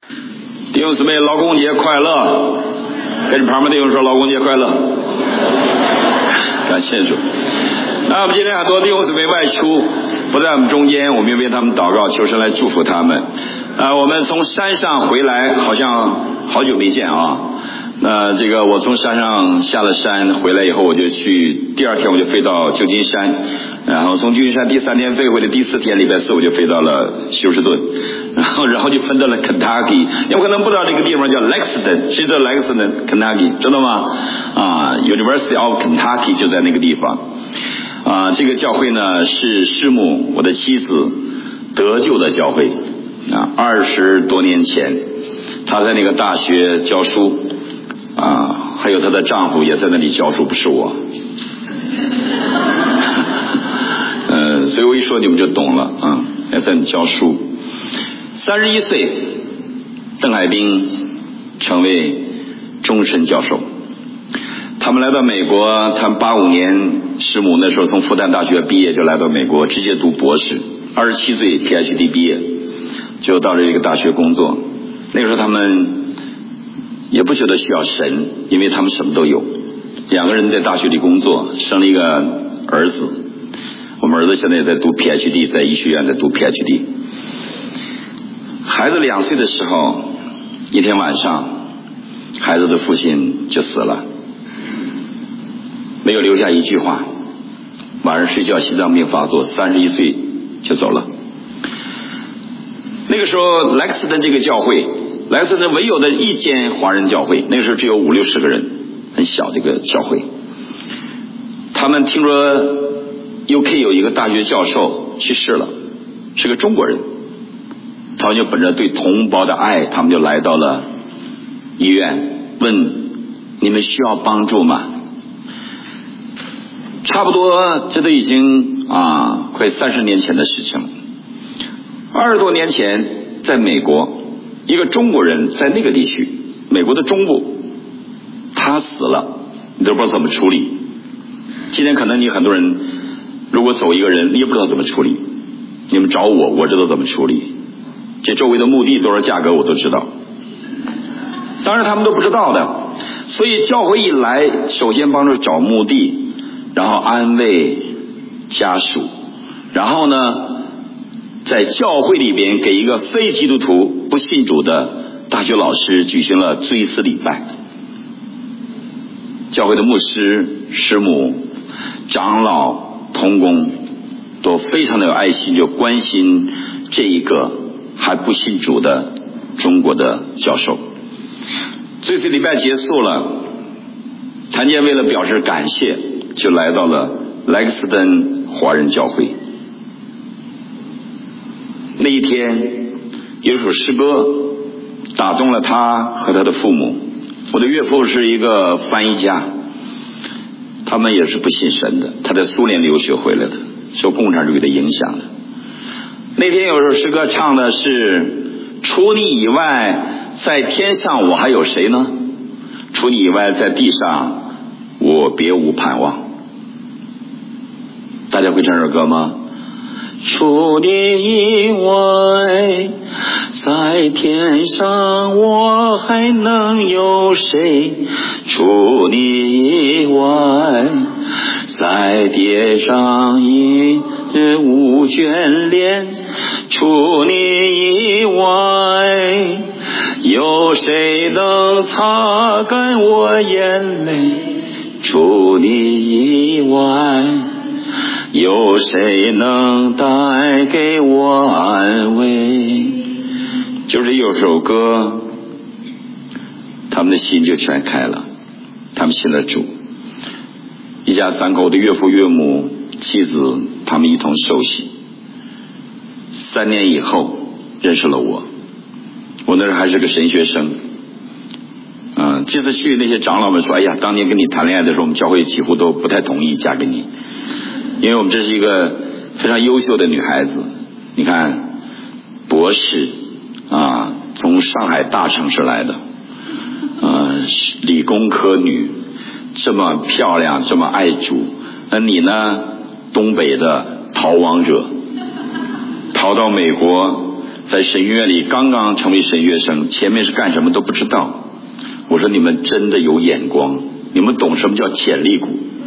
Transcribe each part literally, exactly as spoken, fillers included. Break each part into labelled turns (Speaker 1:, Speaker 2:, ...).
Speaker 1: 弟兄姊妹，劳工节快乐！跟着旁边弟兄说劳工节快乐。感谢主。那我们今天很多弟兄姊妹外出不在我们中间，我们也为他们祷告，求神来祝福他们。啊，我们从山上回来，好像好久没见啊。那这个我从山上下了山回来以后，我就去，第二天我就飞到旧金山，然后从旧金山第三天飞回来，第四天礼拜四我就飞到了休斯顿，然后然后就分到了 Kentucky。有可能不知道这个地方叫 Lexington， 谁知道 Lexington Kentucky 知道吗？啊 ，University of Kentucky 就在那个地方。啊，这个教会呢是师母我的妻子得救的教会啊，二十多年前她在那个大学教书。啊，还有她的丈夫也在那里教书，不是我。呃，所以我一说你们就懂了啊，也在那里教书。三十一岁，邓海滨成为终身教授。他们来到美国，他们八五年师母那时候从复旦大学毕业，就来到美国，直接读博士。二十七岁 P H D 毕业，就到了这个大学工作。那个时候他们也不觉得需要神，因为他们什么都有。两个人在大学里工作，生了一个儿子。我们儿子现在也在读 P H D， 在医学院在读 P H D。孩子两岁的时候，一天晚上，孩子的父亲就死了，没有留下一句话。晚上睡觉心脏病发作，三十一岁就走了。那个时候莱克斯顿这个教会，莱克斯顿唯有的一间华人教会，那个时候只有五六十个人，很小这个教会。他们听说 U K 有一个大学教授去世了，是个中国人，他们就本着对同胞的爱，他们就来到了医院，问你们需要帮助吗？差不多这都已经啊快三十年前的事情了。二十多年前在美国，一个中国人在那个地区，美国的中部，他死了，你都不知道怎么处理。今天可能你很多人如果走一个人，你也不知道怎么处理，你们找我，我知道怎么处理，这周围的墓地多少价格我都知道，当然他们都不知道的。所以教会一来，首先帮助找墓地，然后安慰家属，然后呢在教会里边给一个非基督徒不信主的大学老师举行了追思礼拜。教会的牧师、师母、长老、同工都非常的有爱心，就关心这一个还不信主的中国的教授。追思礼拜结束了，谭健为了表示感谢，就来到了莱克斯顿华人教会。那一天有首诗歌打动了他和他的父母。我的岳父是一个翻译家，他们也是不信神的，他在苏联留学回来的，受共产主义的影响的。那天有首诗歌唱的是除你以外在天上我还有谁呢？除你以外在地上我别无盼望。大家会唱这首歌吗？除你以外在天上我还能有谁？除你以外在地上已无眷恋。除你以外有谁能擦干我眼泪？除你以外有谁能带给我安慰？就是有首歌，他们的心就全开了，他们信了主。一家三口的岳父岳母妻子，他们一同受洗。三年以后认识了我，我那时候还是个神学生。嗯，这次去那些长老们说，哎呀，当年跟你谈恋爱的时候，我们教会几乎都不太同意嫁给你，因为我们这是一个非常优秀的女孩子。你看，博士啊，从上海大城市来的，呃，理工科女，这么漂亮，这么爱主。那你呢？东北的逃亡者，逃到美国在神学院里刚刚成为神学生，前面是干什么都不知道。我说你们真的有眼光，你们懂什么叫潜力股。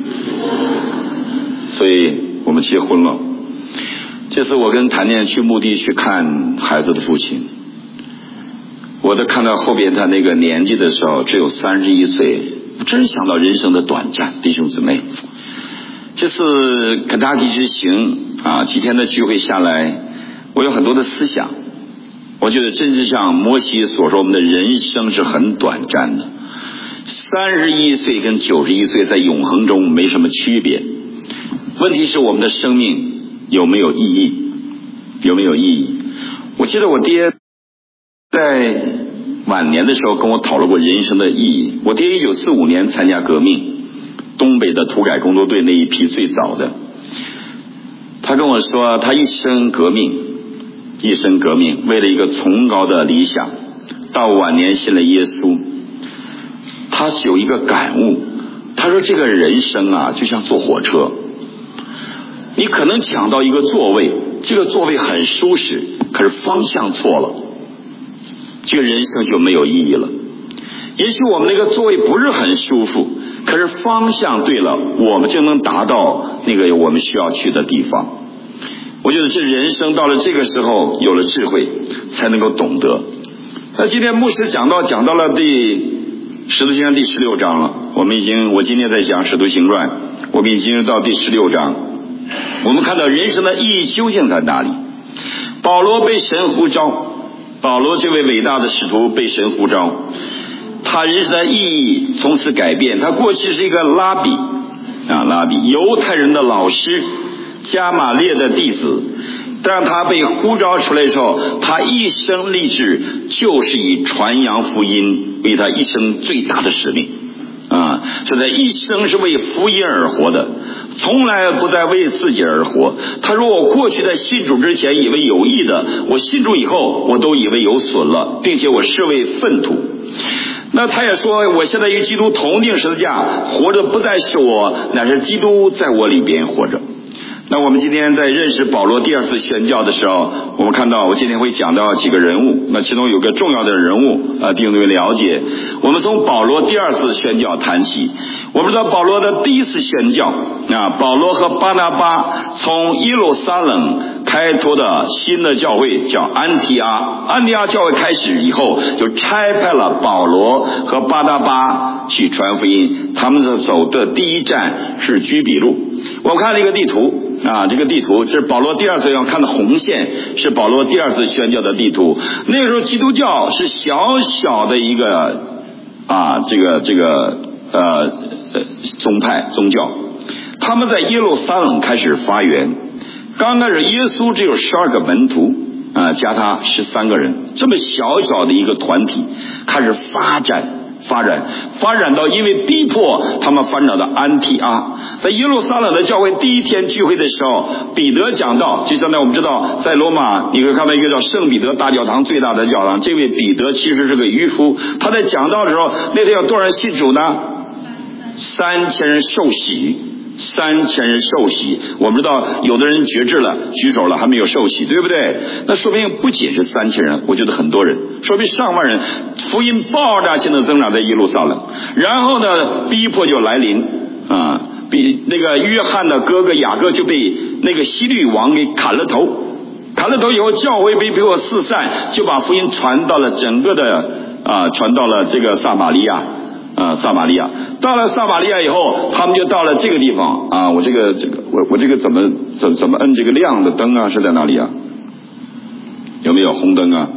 Speaker 1: 所以我们结婚了。这次我跟谭念去墓地去看孩子的父亲，我都看到后边他那个年纪的时候只有三十一岁，真想到人生的短暂。弟兄姊妹，这次肯塔基之行啊，几天的聚会下来，我有很多的思想。我觉得真是像摩西所说，我们的人生是很短暂的。三十一岁跟九十一岁在永恒中没什么区别，问题是我们的生命有没有意义？有没有意义？我记得我爹在晚年的时候跟我讨论过人生的意义。我爹一九四五年参加革命，东北的土改工作队那一批最早的。他跟我说，他一生革命，一生革命，为了一个崇高的理想，到晚年信了耶稣。他有一个感悟，他说这个人生啊，就像坐火车，你可能抢到一个座位，这个座位很舒适，可是方向错了，这个人生就没有意义了。也许我们那个座位不是很舒服，可是方向对了，我们就能达到那个我们需要去的地方。我觉得这人生到了这个时候，有了智慧才能够懂得。那今天牧师讲到讲到了第使徒行传第十六章了，我们已经我今天在讲使徒行传，我们已经到第十六章。我们看到人生的意义究竟在哪里？保罗被神呼召，保罗这位伟大的使徒被神呼召，他人生的意义从此改变。他过去是一个拉比啊，拉比犹太人的老师，加马列的弟子。当他被呼召出来的时候，他一生立志就是以传扬福音为他一生最大的使命啊！所以他一生是为福音而活的，从来不再为自己而活。他说，我过去在信主之前以为有益的，我信主以后我都以为有损了，并且我视为粪土。那他也说，我现在与基督同定十字架，活着不再是我，乃是基督在我里边活着。那我们今天在认识保罗第二次宣教的时候，我们看到我今天会讲到几个人物，那其中有个重要的人物啊，弟兄姊妹了解。我们从保罗第二次宣教谈起。我们知道保罗的第一次宣教啊，保罗和巴拿巴从耶路撒冷开拓的新的教会叫安提阿。安提阿教会开始以后，就差派了保罗和巴拿巴去传福音。他们走的第一站是居比路。我看了一个地图啊，这个地图这是保罗第二次要看的红线，是保罗第二次宣教的地图。那个时候基督教是小小的一个啊，这个这个呃宗派宗教，他们在耶路撒冷开始发源。刚开始耶稣只有十二个门徒啊，加他十三个人，这么小小的一个团体开始发展。发展发展到因为逼迫他们发展到安提阿。在耶路撒冷的教会第一天聚会的时候，彼得讲道，就相当于我们知道在罗马你会看到一个叫圣彼得大教堂，最大的教堂，这位彼得其实是个渔夫。他在讲道的时候，那天有多少人信主呢？三千人受洗，三千人受洗。我们知道有的人决志了，举手了，还没有受洗，对不对？那说明不仅是三千人，我觉得很多人，说明上万人。福音爆炸性的增长在耶路撒冷，然后呢，逼迫就来临啊！比那个约翰的哥哥雅各就被那个希律王给砍了头，砍了头以后，教会被迫四散，就把福音传到了整个的啊，传到了这个撒玛利亚。啊，撒玛利亚到了撒玛利亚以后，他们就到了这个地方啊。我这个这个我我这个怎么怎怎么摁这个亮的灯啊？是在哪里啊？有没有红灯啊？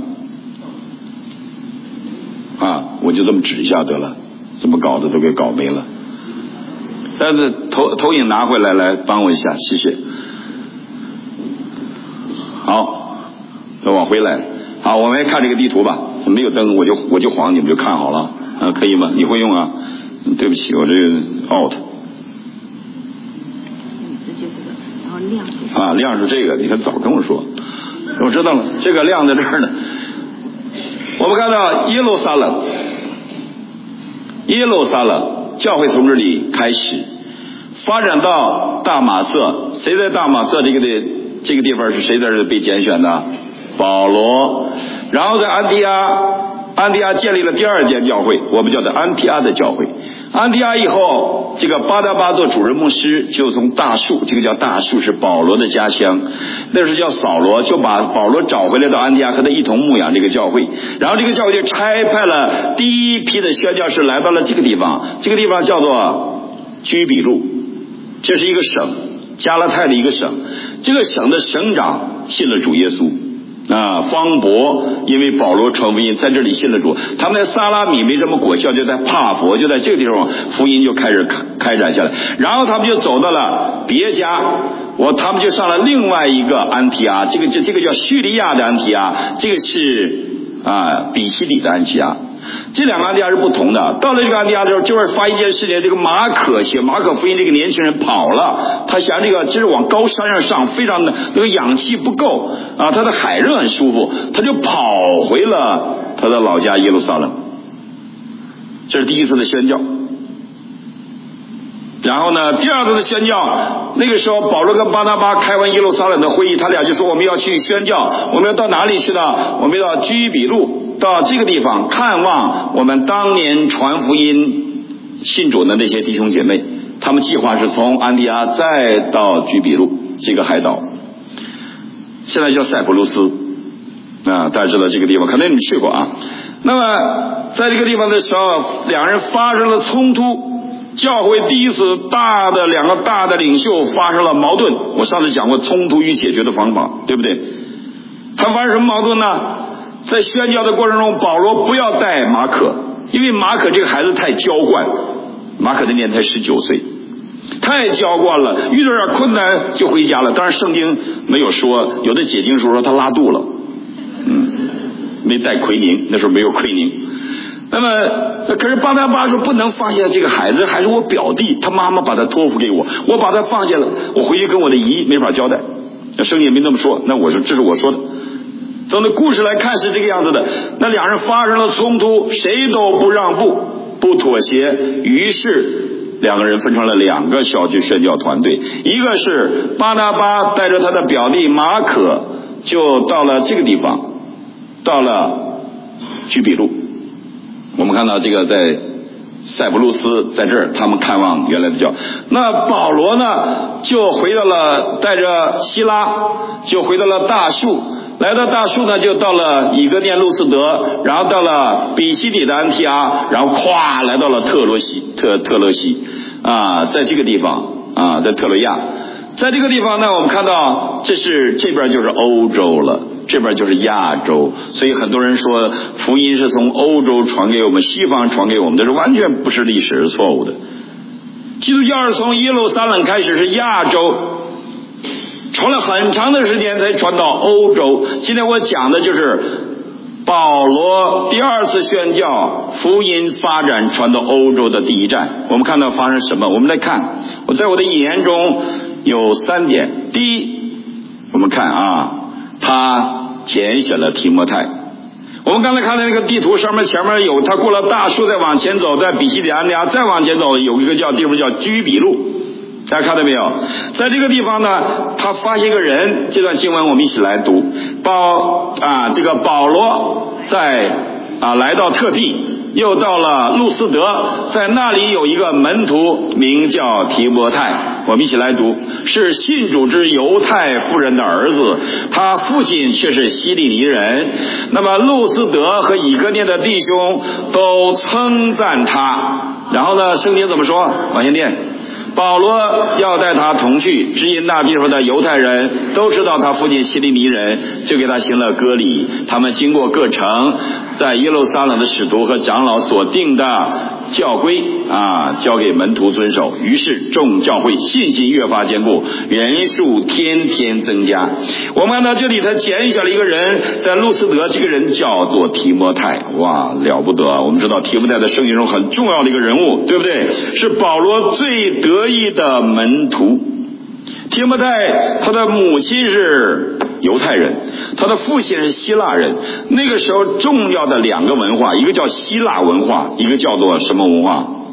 Speaker 1: 啊，我就这么指一下得了，怎么搞的都给搞没了。但是投投影拿回来，来帮我一下，谢谢。好，再往回来。好，我们来看这个地图吧。没有灯，我就我就晃，你们就看好了。啊，可以吗？你会用啊？对不起，我这个 out。啊，亮是这个，你看早跟我说，我知道了，这个亮在这儿呢。我们看到耶路撒冷，耶路撒冷教会从这里开始发展到大马色。谁在大马色这个的这个地方是谁在这被拣选的？ 保罗，然后在安提阿，安提阿建立了第二间教会，我们叫做安提阿的教会。安提阿以后，这个巴拿巴做主任牧师，就从大树，这个叫大树是保罗的家乡，那时候叫扫罗，就把保罗找回来到安提阿，和他一同牧养这个教会。然后这个教会就差派了第一批的宣教士来到了这个地方，这个地方叫做居比路，这是一个省，加拉太的一个省。这个省的省长信了主耶稣啊，方伯因为保罗传福音在这里信了主，他们在撒拉米没什么果效，就在帕佛，就在这个地方福音就开始开展下来。然后他们就走到了别家，我他们就上了另外一个安提阿，这个这这个叫叙利亚的安提阿，这个是啊比西里的安提阿。这两个安提阿是不同的。到了这个安提阿的时候，这边发一件事情，这个马可写马可福音这个年轻人跑了，他想这个这是往高山上上，非常的那个氧气不够啊，他的海热很舒服，他就跑回了他的老家耶路撒冷。这是第一次的宣教。然后呢，第二次的宣教，那个时候保罗跟巴拿巴开完耶路撒冷的会议，他俩就说我们要去宣教，我们要到哪里去呢？我们要到居比路，到这个地方看望我们当年传福音信主的那些弟兄姐妹。他们计划是从安提阿再到居比路这个海岛，现在叫塞浦路斯啊，大家知道这个地方，可能你们去过啊。那么在这个地方的时候，两人发生了冲突，教会第一次大的两个大的领袖发生了矛盾。我上次讲过冲突与解决的方法，对不对？他发生什么矛盾呢？在宣教的过程中，保罗不要带马可，因为马可这个孩子太娇惯，马可的年才十九岁，太娇惯了，遇到点困难就回家了。当然圣经没有说，有的解经书说他拉肚了，嗯，没带奎宁，那时候没有奎宁。那么可是巴拿巴说不能放下这个孩子，还是我表弟，他妈妈把他托付给我，我把他放下了，我回去跟我的姨没法交代。那圣经也没那么说，那我说这是我说的。从那故事来看是这个样子的，那两人发生了冲突，谁都不让步，不妥协，于是两个人分成了两个小区宣教团队，一个是巴拿巴带着他的表弟马可就到了这个地方，到了居比路。我们看到这个在塞浦路斯，在这儿他们看望原来的教。那保罗呢就回到了，带着希拉就回到了大树，来到大树呢就到了以哥念路斯德，然后到了比西底的安提阿，然后咵来到了特罗西特特勒西啊，在这个地方啊，在特洛亚。在这个地方呢，我们看到这是这边就是欧洲了，这边就是亚洲，所以很多人说福音是从欧洲传给我们，西方传给我们，这是完全不是历史，是错误的。基督教是从耶路撒冷开始是亚洲，传了很长的时间才传到欧洲。今天我讲的就是保罗第二次宣教，福音发展传到欧洲的第一站。我们看到发生什么？我们来看，我在我的引言中有三点。第一，我们看啊，他拣选了提摩太。我们刚才看的那个地图上面前面有他过了大树，再往前走，在比西底安提阿再往前走，有一个叫地方叫居比路，大家看到没有？在这个地方呢，他发现一个人，这段经文我们一起来读。保啊，这个保罗在啊来到特地，又到了路斯德，在那里有一个门徒名叫提摩太，我们一起来读，是信主之犹太妇人的儿子，他父亲却是希利尼人。那么路斯德和以哥念的弟兄都称赞他。然后呢，圣经怎么说？往前念。保罗要带他同去，只因那地方的犹太人都知道他父亲希利尼人，就给他行了割礼。他们经过各城，在耶路撒冷的使徒和长老所定的教规啊，交给门徒遵守。于是众教会信心越发坚固，人数天天增加。我们看到这里，他拣选了一个人，在路斯德，这个人叫做提摩太。哇，了不得啊！我们知道提摩太在圣经中很重要的一个人物，对不对？是保罗最得意的门徒。提摩太他的母亲是犹太人，他的父亲是希腊人。那个时候重要的两个文化，一个叫希腊文化，一个叫做什么文化？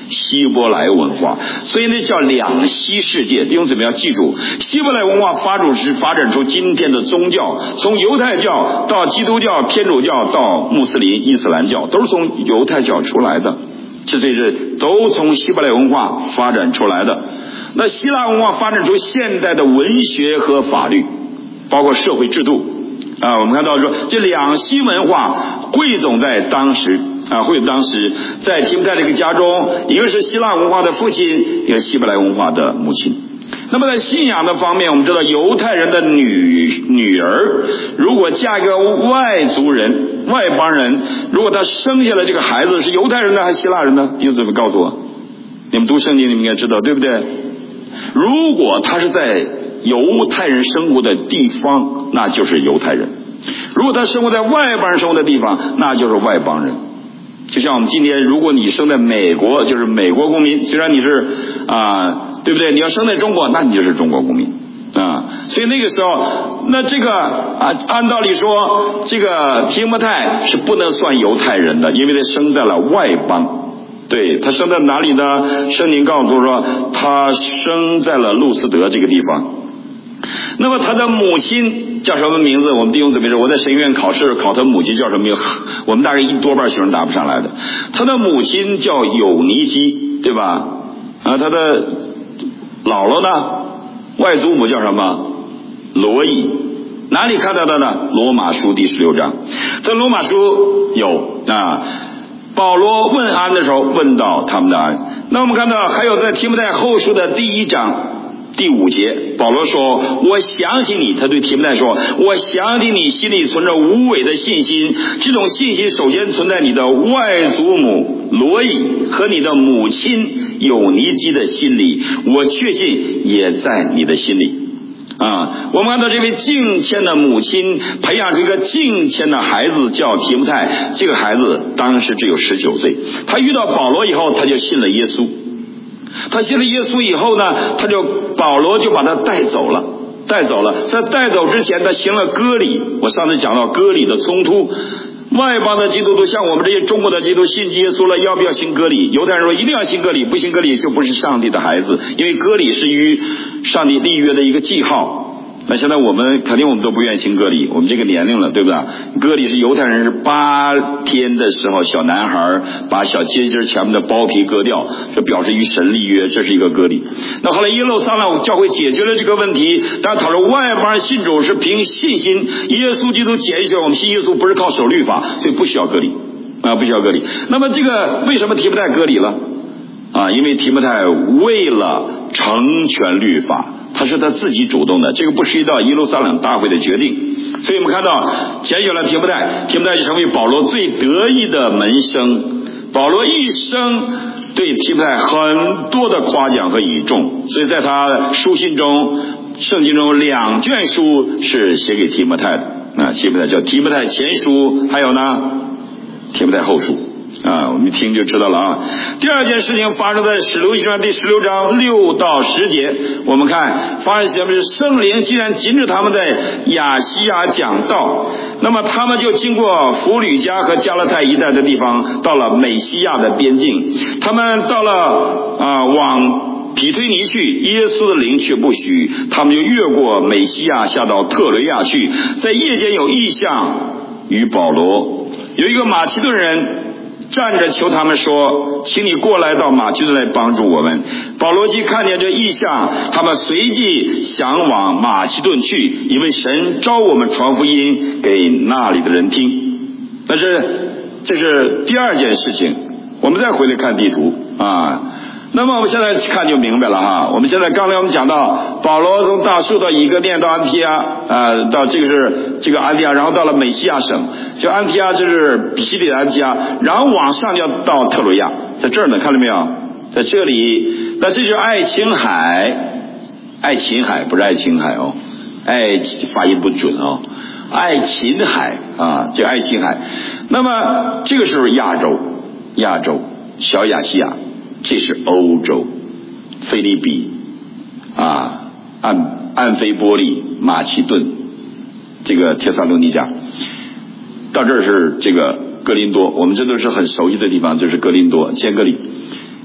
Speaker 1: 希伯来文化，所以呢叫两希世界。弟兄姊妹要记住，希伯来文化发展是发展出今天的宗教，从犹太教到基督教、天主教到穆斯林、伊斯兰教，都是从犹太教出来的，这这是都从希伯来文化发展出来的。那希腊文化发展出现代的文学和法律，包括社会制度啊。我们看到说，这两希文化汇总在当时啊，汇总当时在提摩太这个家中，一个是希腊文化的父亲，一个希伯来文化的母亲。那么在信仰的方面，我们知道犹太人的女女儿如果嫁一个外族人、外邦人，如果她生下来这个孩子是犹太人呢还是希腊人呢？弟兄姊妹告诉我，你们读圣经你们应该知道，对不对？如果他是在犹太人生活的地方，那就是犹太人；如果他生活在外邦人生活的地方，那就是外邦人。就像我们今天，如果你生在美国，就是美国公民；虽然你是啊、呃，对不对？你要生在中国，那你就是中国公民啊。所以那个时候，那这个啊，按道理说，这个提摩太是不能算犹太人的，因为他生在了外邦。对，他生在哪里呢？圣经告诉我说，他生在了路斯德这个地方。那么他的母亲叫什么名字？我们弟兄姊妹说，我在神学院考试考他母亲叫什么名字，我们大概一多半学生答不上来的。他的母亲叫有尼基，对吧？啊，他的姥姥呢？外祖母叫什么？罗伊。哪里看到的呢？罗马书第十六章。在罗马书有啊。保罗问安的时候问到他们的安。那我们看到还有在提摩太后书的第一章第五节，保罗说，我想起你，他对提摩太说，我想起你心里存着无伪的信心，这种信心首先存在你的外祖母罗以和你的母亲有尼基的心里，我确信也在你的心里啊，我们看到这位敬虔的母亲培养出一个敬虔的孩子，叫提摩太。这个孩子当时只有十九岁，他遇到保罗以后，他就信了耶稣。他信了耶稣以后呢，他就保罗就把他带走了，带走了。在带走之前，他行了割礼。我上次讲到割礼的冲突。外邦的基督徒像我们这些中国的基督徒信耶稣了，要不要行割礼？犹太人说一定要行割礼，不行割礼就不是上帝的孩子，因为割礼是与上帝立约的一个记号。那现在我们肯定我们都不愿意行割礼，我们这个年龄了，对不对？割礼是犹太人是八天的时候，小男孩把小结节前面的包皮割掉，这表示与神立约，这是一个割礼。那后来耶路撒冷教会解决了这个问题，但讨论外邦人信主是凭信心，耶稣基督拣选我们信耶稣，不是靠守律法，所以不需要割礼啊，不需要割礼。那么这个为什么提摩太割礼了啊？因为提摩太为了成全律法，他是他自己主动的，这个不涉及到耶路撒冷大会的决定。所以我们看到拣选了提摩太，提摩太就成为保罗最得意的门生。保罗一生对提摩太很多的夸奖和倚重，所以在他书信中，圣经中两卷书是写给提摩太的啊，提摩太叫提摩太前书，还有呢提摩太后书啊，我们一听就知道了啊。第二件事情发生在使徒行传第十六章六到十节，我们看发现什么是圣灵既然禁止他们在亚细亚讲道，那么他们就经过弗吕家和加拉太一带的地方，到了美西亚的边境。他们到了啊、呃、往毗推尼去，耶稣的灵却不许，他们就越过美西亚下到特雷亚去。在夜间有异象与保罗，有一个马其顿人站着求他们说，请你过来到马其顿来帮助我们。保罗既看见这异象，他们随即想往马其顿去，因为神召我们传福音给那里的人听。但是这是第二件事情。我们再回来看地图啊，那么我们现在看就明白了哈。我们现在刚才我们讲到保罗从大树到以哥念到安提阿啊，到这个是这个安提阿，然后到了美西亚省，就安提阿就是比西里的安提阿，然后往上要到特罗亚，在这儿呢，看到没有？在这里，那这就是爱琴海，爱琴海不是爱琴海哦，爱发音不准哦，爱琴海啊，这爱琴海。那么这个是亚洲，亚洲小亚细亚。这是欧洲，菲律宾啊，安安菲波利、马其顿，这个帖撒罗尼迦，到这儿是这个哥林多，我们这都是很熟悉的地方，就是哥林多、坚革哩。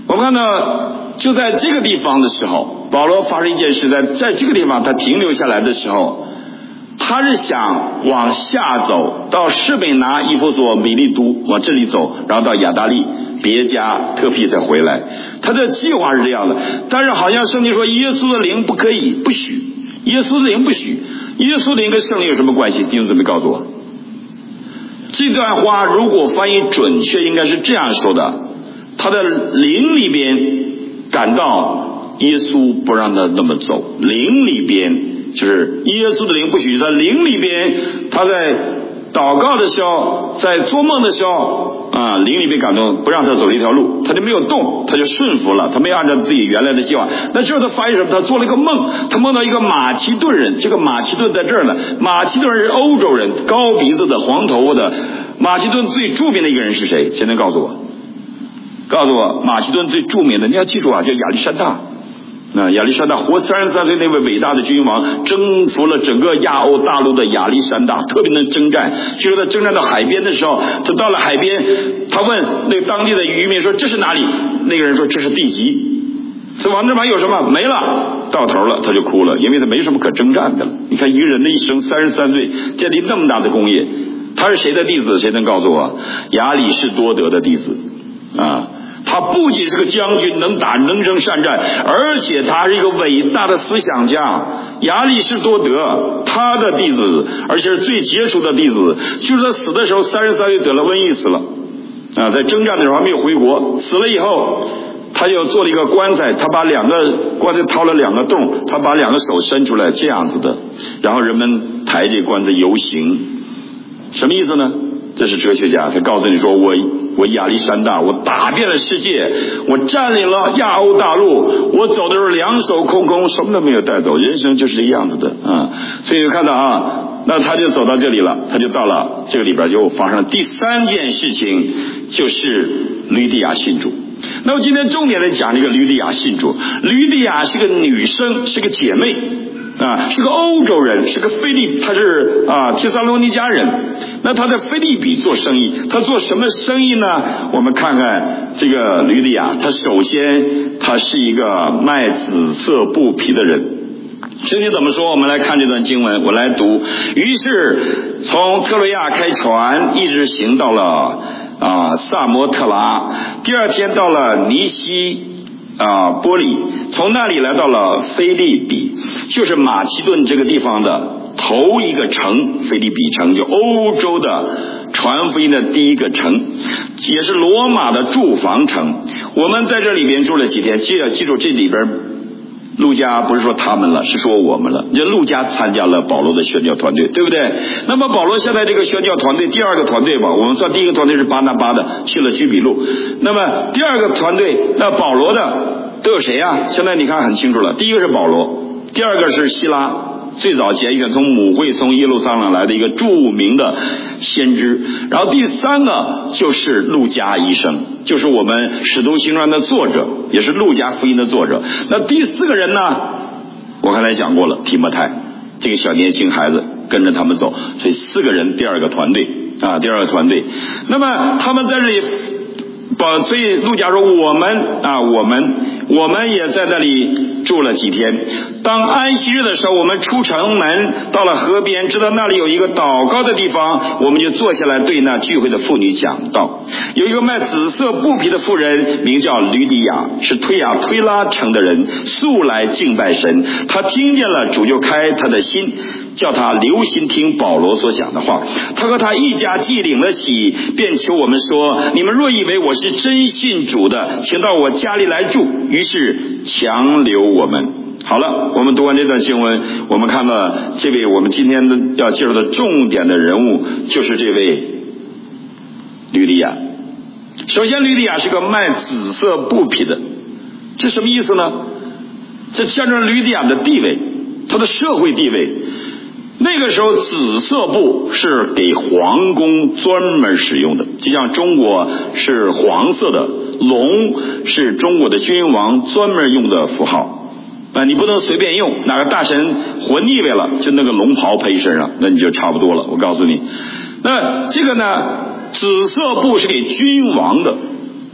Speaker 1: 我们看到就在这个地方的时候，保罗发生一件事，在在这个地方他停留下来的时候，他是想往下走到士贝拿、以弗所、米利都往这里走，然后到亚达利、别加、特庇再回来。他的计划是这样的，但是好像圣经说耶稣的灵不可以，不许，耶稣的灵不许。耶稣的灵跟圣灵有什么关系？弟兄姊妹告诉我。这段话如果翻译准确，应该是这样说的：他的灵里边感到耶稣不让他那么走，灵里边就是耶稣的灵不许，在灵里边，他在祷告的时候，在做梦的时候啊，灵里边感动不让他走这条路，他就没有动，他就顺服了，他没有按照自己原来的计划。那之后他发现什么？他做了一个梦，他梦到一个马其顿人，这个马其顿在这儿呢。马其顿人是欧洲人，高鼻子的，黄头发的。马其顿最著名的一个人是谁？谁能告诉我？告诉我，马其顿最著名的，你要记住啊，叫亚历山大。那亚历山大活三十三岁，那位伟大的君王，征服了整个亚欧大陆的亚历山大，特别能征战。据说他征战到海边的时候，他到了海边，他问那个当地的渔民说：“这是哪里？”那个人说：“这是地极。”这往这边有什么？没了，到头了，他就哭了，因为他没什么可征战的了。你看一个人的一生，三十三岁建立那么大的工业，他是谁的弟子？谁能告诉我？亚里士多德的弟子啊。他不仅是个将军，能打能征善战，而且他是一个伟大的思想家。亚里士多德他的弟子，而且是最杰出的弟子，就是他死的时候三十三岁得了瘟疫死了啊，在征战的时候还没有回国，死了以后他就做了一个棺材，他把两个棺材掏了两个洞，他把两个手伸出来这样子的，然后人们抬这棺材游行。什么意思呢？这是哲学家，他告诉你说，我我亚历山大，我打遍了世界，我占领了亚欧大陆，我走的时候两手空空，什么都没有带走，人生就是这个样子的啊。所以看到啊，那他就走到这里了，他就到了这个里边，又发生了第三件事情，就是吕底亚信主。那我今天重点来讲这个吕底亚信主。吕底亚是个女生，是个姐妹啊，是个欧洲人，是个菲利，他是啊帖撒罗尼迦人。那他在菲利比做生意，他做什么生意呢？我们看看这个吕底亚，他首先他是一个卖紫色布皮的人。圣经怎么说？我们来看这段经文，我来读。于是从特洛亚开船，一直行到了啊萨摩特拉，第二天到了尼西啊波利，从那里来到了菲利比，就是马其顿这个地方的头一个城，菲利比城，就欧洲的传福音的第一个城，也是罗马的驻防城。我们在这里边住了几天，记记住这里边路加不是说他们了，是说我们了。就路加参加了保罗的宣教团队，对不对？那么保罗现在这个宣教团队第二个团队吧，我们算第一个团队是巴拿巴的，去了居比路。那么第二个团队，那保罗的都有谁啊？现在你看很清楚了，第一个是保罗，第二个是希拉，最早前一个从母会从耶路撒冷来的一个著名的先知，然后第三个就是路加医生，就是我们使徒行传的作者，也是路加福音的作者。那第四个人呢，我刚才讲过了，提摩太，这个小年轻孩子跟着他们走，所以四个人，第二个团队啊，第二个团队。那么他们在这里，所以路加说我们啊，我们我们也在那里住了几天。当安息日的时候，我们出城门，到了河边，知道那里有一个祷告的地方，我们就坐下来对那聚会的妇女讲道。有一个卖紫色布皮的妇人，名叫吕底亚，是推亚推拉城的人，素来敬拜神。他听见了主，就开他的心，叫他留心听保罗所讲的话。他和他一家既领了喜，便求我们说，你们若以为我是真信主的，请到我家里来住。于是强留我们。好了，我们读完这段经文，我们看到这位我们今天的要介绍的重点的人物，就是这位吕底亚。首先，吕底亚是个卖紫色布匹的，这什么意思呢？这象征吕底亚的地位，他的社会地位。那个时候紫色布是给皇宫专门使用的，就像中国是黄色的，龙是中国的君王专门用的符号啊，你不能随便用，哪个大臣活腻歪了，就那个龙袍配身上，那你就差不多了。我告诉你，那这个呢，紫色布是给君王的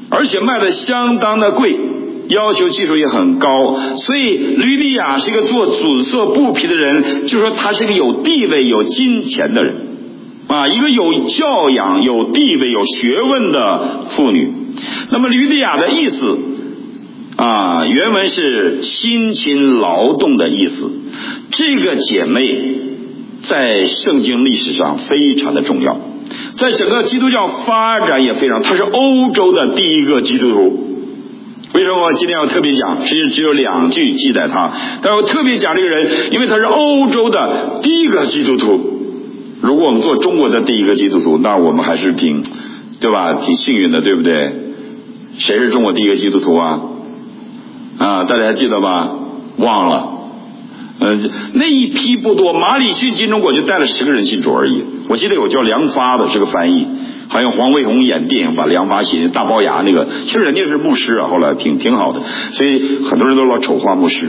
Speaker 1: 而且卖的相当的贵，要求技术也很高。所以吕底亚是一个做紫色布匹的人，就说他是个有地位有金钱的人啊，一个有教养有地位有学问的妇女。那么吕底亚的意思啊，原文是辛勤劳动的意思。这个姐妹在圣经历史上非常的重要，在整个基督教发展也非常，她是欧洲的第一个基督徒。为什么我今天要特别讲？其实只有两句记载她，但我特别讲这个人，因为他是欧洲的第一个基督徒。如果我们做中国的第一个基督徒，那我们还是挺，对吧？挺幸运的，对不对？谁是中国第一个基督徒啊？啊，大家还记得吧？忘了。呃，那一批不多，马礼逊进中国就带了十个人信主而已。我记得有叫梁发的这个翻译，还有黄卫红演电影把梁发写大龅牙那个，其实人家是牧师啊，后来挺挺好的，所以很多人都老丑化牧师。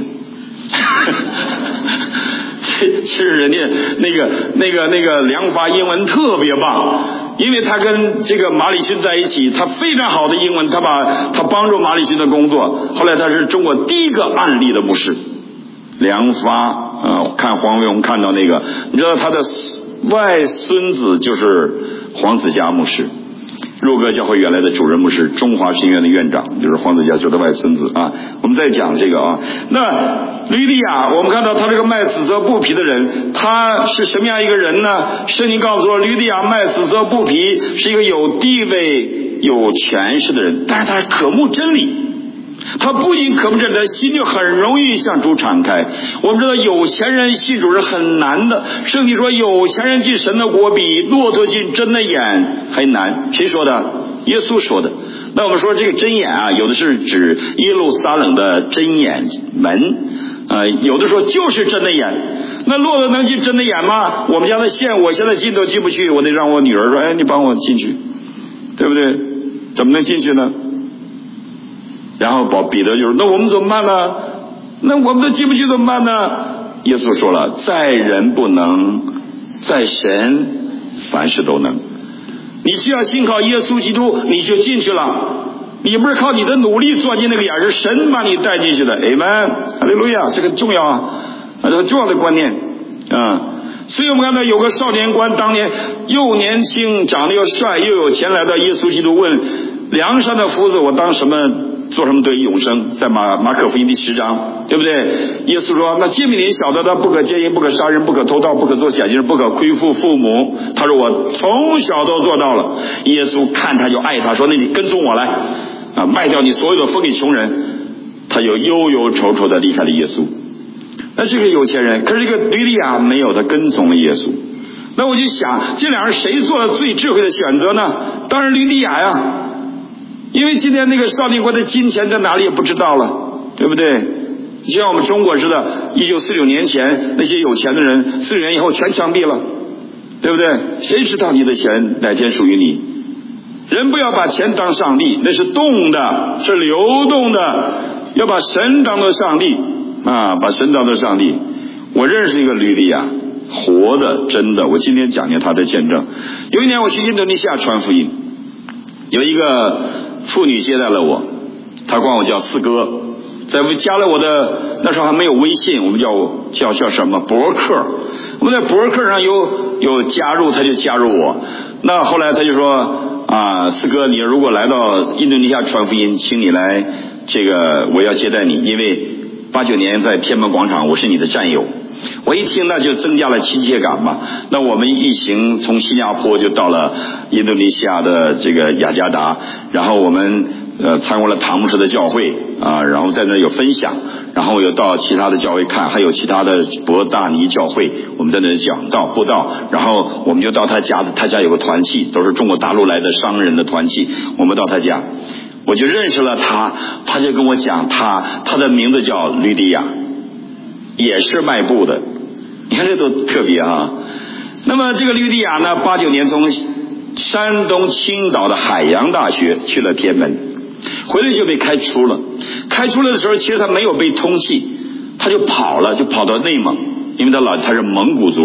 Speaker 1: 其实人家那个那个那个梁发英文特别棒，因为他跟这个马礼逊在一起，他非常好的英文，他把他帮助马礼逊的工作。后来他是中国第一个案例的牧师，梁发啊、呃，看黄卫红看到那个，你知道他的外孙子就是黄子嘉牧师，若歌教会原来的主任牧师，中华神院的院长，就是黄子嘉就是外孙子啊。我们再讲这个啊，那吕底亚，我们看到他这个卖紫色布匹的人，他是什么样一个人呢？圣经告诉说，吕底亚卖紫色布匹是一个有地位、有权势的人，但是他渴慕真理。他不仅渴慕真理，他心就很容易向主敞开。我们知道有钱人信主是很难的，圣经说有钱人进神的国比骆驼进针的眼还难。谁说的？耶稣说的。那我们说这个针眼啊，有的是指耶路撒冷的针眼门，呃，有的时候就是针的眼。那骆驼能进针的眼吗？我们家的线我现在进都进不去，我得让我女儿说，哎，你帮我进去，对不对？怎么能进去呢？然后保彼得就说，那我们怎么办呢？那我们都进不去怎么办呢？耶稣说了，在人不能，在神凡事都能。你只要信靠耶稣基督，你就进去了。你不是靠你的努力钻进那个眼，是神把你带进去的。 Amen， 哈利路亚，这个重要啊，这个重要的观念啊。所以我们看到有个少年官，当年又年轻，长得又帅，又有钱，来到耶稣基督问，梁山的夫子，我当什么做什么得以永生？在马马可福音第十章，对不对？耶稣说，那诫命里晓得的，不可奸淫，不可杀人，不可偷盗，不可做假证，不可亏负父母。他说我从小都做到了。耶稣看他就爱他，说那你跟踪我来啊，卖掉你所有的分给穷人。他就忧忧愁愁的离开了耶稣。那这个有钱人，可是这个吕底亚没有，他跟从了耶稣。那我就想，这两人谁做了最智慧的选择呢？当然吕底亚呀，因为今天那个少年官的金钱在哪里也不知道了，对不对？就像我们中国似的，一九四九年前那些有钱的人，四十年以后全枪毙了，对不对？谁知道你的钱哪天属于你？人不要把钱当上帝，那是动的，是流动的，要把神当作上帝啊，把神当作上帝。我认识一个吕底亚，活的真的，我今天讲讲他的见证。有一年我去印度尼西亚传福音，有一个妇女接待了我，她管我叫四哥，在加了我的，那时候还没有微信，我们叫叫叫什么博客，我们在博客上有有加入，她就加入我。那后来她就说啊，四哥，你如果来到印度尼西亚传福音，请你来，这个我要接待你，因为八九年在天安门广场我是你的战友。我一听那就增加了亲切感嘛。那我们一行从新加坡就到了印度尼西亚的这个雅加达，然后我们呃参观了唐牧师的教会啊，然后在那有分享，然后又到其他的教会看，还有其他的博大尼教会，我们在那讲道布道，然后我们就到他家，他家有个团契，都是中国大陆来的商人的团契，我们到他家，我就认识了他，他就跟我讲他他的名字叫吕底亚，也是卖布的，你看这多特别啊！那么这个吕底亚呢，八九年从山东青岛的海洋大学去了天安门，回来就被开除了。开除了的时候，其实他没有被通缉，他就跑了，就跑到内蒙，因为他老他是蒙古族人，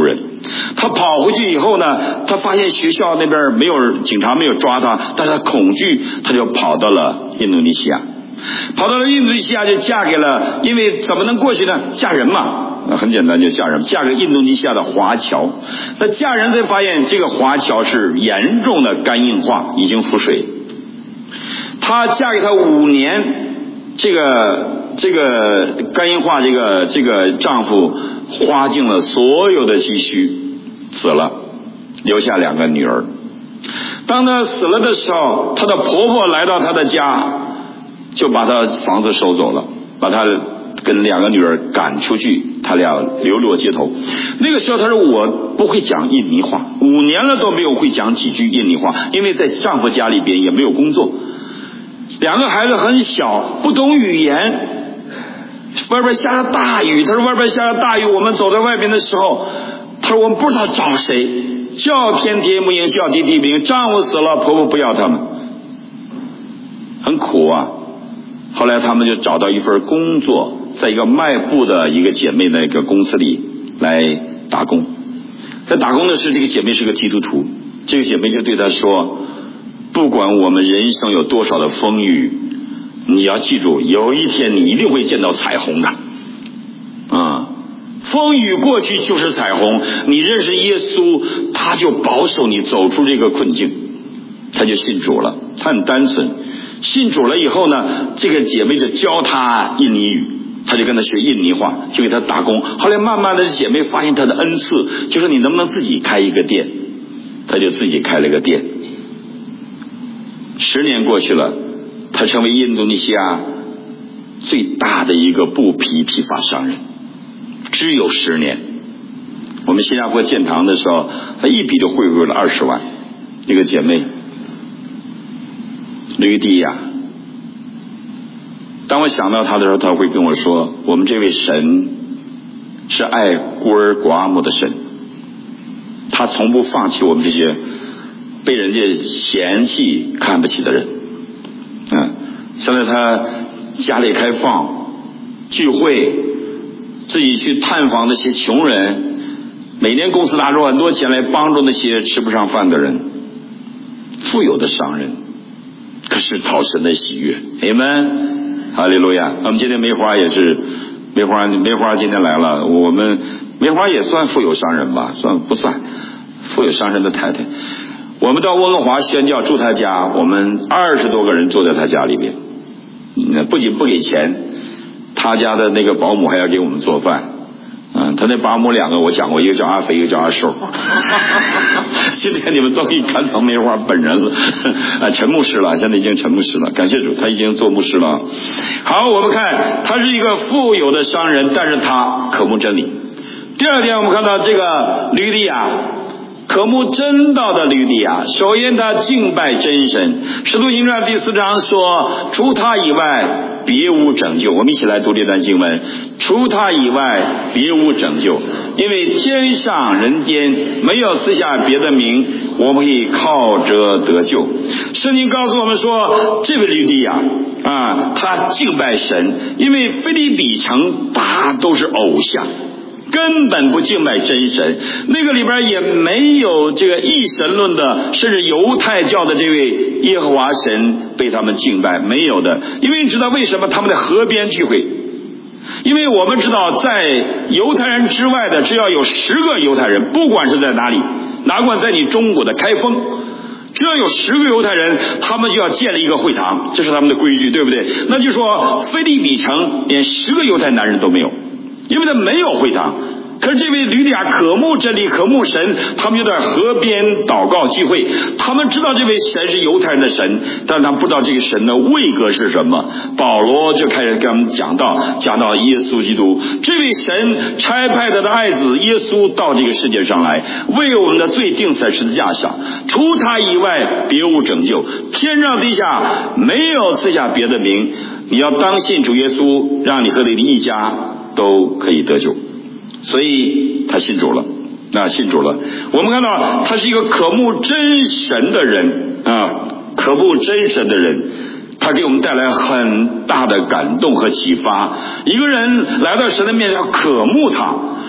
Speaker 1: 他跑回去以后呢，他发现学校那边没有警察，没有抓他，但是他恐惧，他就跑到了印度尼西亚。跑到了印度尼西亚就嫁给了，因为怎么能过去呢？嫁人嘛，那很简单，就嫁人，嫁给印度尼西亚的华侨。那嫁人才发现这个华侨是严重的肝硬化，已经腹水。她嫁给他五年，这个这个肝硬化这个这个丈夫花尽了所有的积蓄，死了，留下两个女儿。当他死了的时候，她的婆婆来到她的家，就把她房子收走了，把她跟两个女儿赶出去，他俩流落街头。那个时候她说我不会讲印尼话，五年了都没有会讲几句印尼话，因为在丈夫家里边也没有工作，两个孩子很小，不懂语言，外边下了大雨，他说外边下了大雨，我们走在外边的时候，他说我们不知道找谁，叫天天不应，叫地地不应，丈夫死了，婆婆不要他们，很苦啊。后来他们就找到一份工作，在一个卖布的一个姐妹的一个公司里来打工。在打工的是这个姐妹是个基督徒，这个姐妹就对她说，不管我们人生有多少的风雨，你要记住，有一天你一定会见到彩虹的啊！风雨过去就是彩虹，你认识耶稣，他就保守你走出这个困境。他就信主了，他很单纯。信主了以后呢，这个姐妹就教他印尼语，他就跟他学印尼话，就给他打工。后来慢慢的姐妹发现他的恩赐，就说你能不能自己开一个店，他就自己开了个店。十年过去了，他成为印度尼西亚最大的一个布匹批发商人，只有十年。我们新加坡建堂的时候，他一笔就汇回了二十万。那个姐妹吕迪亚，当我想到他的时候，他会跟我说，我们这位神是爱孤儿寡母的神，他从不放弃我们这些被人家嫌弃看不起的人。嗯，现在他家里开放聚会，自己去探访那些穷人，每年公司拿出很多钱来帮助那些吃不上饭的人，富有的商人，可是讨神的喜悦。Amen， 哈利路亚。我们今天梅花也是，梅花梅花今天来了，我们梅花也算富有商人吧？算不算？富有商人的太太。我们到温哥华宣教住他家，我们二十多个人住在他家里边，嗯，不仅不给钱，他家的那个保姆还要给我们做饭。嗯，他那保姆两个我讲过，一个叫阿飞，一个叫阿瘦。今天你们终于看到梅花本人了，啊，陈牧师了，现在已经陈牧师了，感谢主，他已经做牧师了。好，我们看他是一个富有的商人，但是他渴慕真理。第二天我们看到这个吕利亚，渴慕真道的吕利亚，首先他敬拜真神。使徒行传第四章说，除他以外别无拯救。我们一起来读这段经文，除他以外别无拯救，因为天上人间没有赐下别的名，我们可以靠着得救。圣经告诉我们说，这位吕利亚啊，他敬拜神，因为腓立比城大都是偶像，根本不敬拜真神，那个里边也没有这个一神论的，甚至犹太教的这位耶和华神被他们敬拜，没有的。因为你知道为什么他们在河边聚会？因为我们知道在犹太人之外的，只要有十个犹太人，不管是在哪里，哪管在你中国的开封，只要有十个犹太人，他们就要建立一个会堂，这是他们的规矩，对不对？那就说腓立比城连十个犹太男人都没有，因为他没有会堂。可是这位吕利亚渴慕真理，渴慕神，他们就在河边祷告聚会。他们知道这位神是犹太人的神，但他们不知道这个神的位格是什么。保罗就开始跟他们讲到讲到耶稣基督，这位神差派他的爱子耶稣到这个世界上来，为我们的罪钉在十字架上，除他以外别无拯救，天上地下没有赐下别的名，你要当信主耶稣，让你和你的一家都可以得救。所以他信主了，那信主了。我们看到他是一个渴慕真神的人啊，渴慕真神的人，他给我们带来很大的感动和启发。一个人来到神的面前要渴慕他，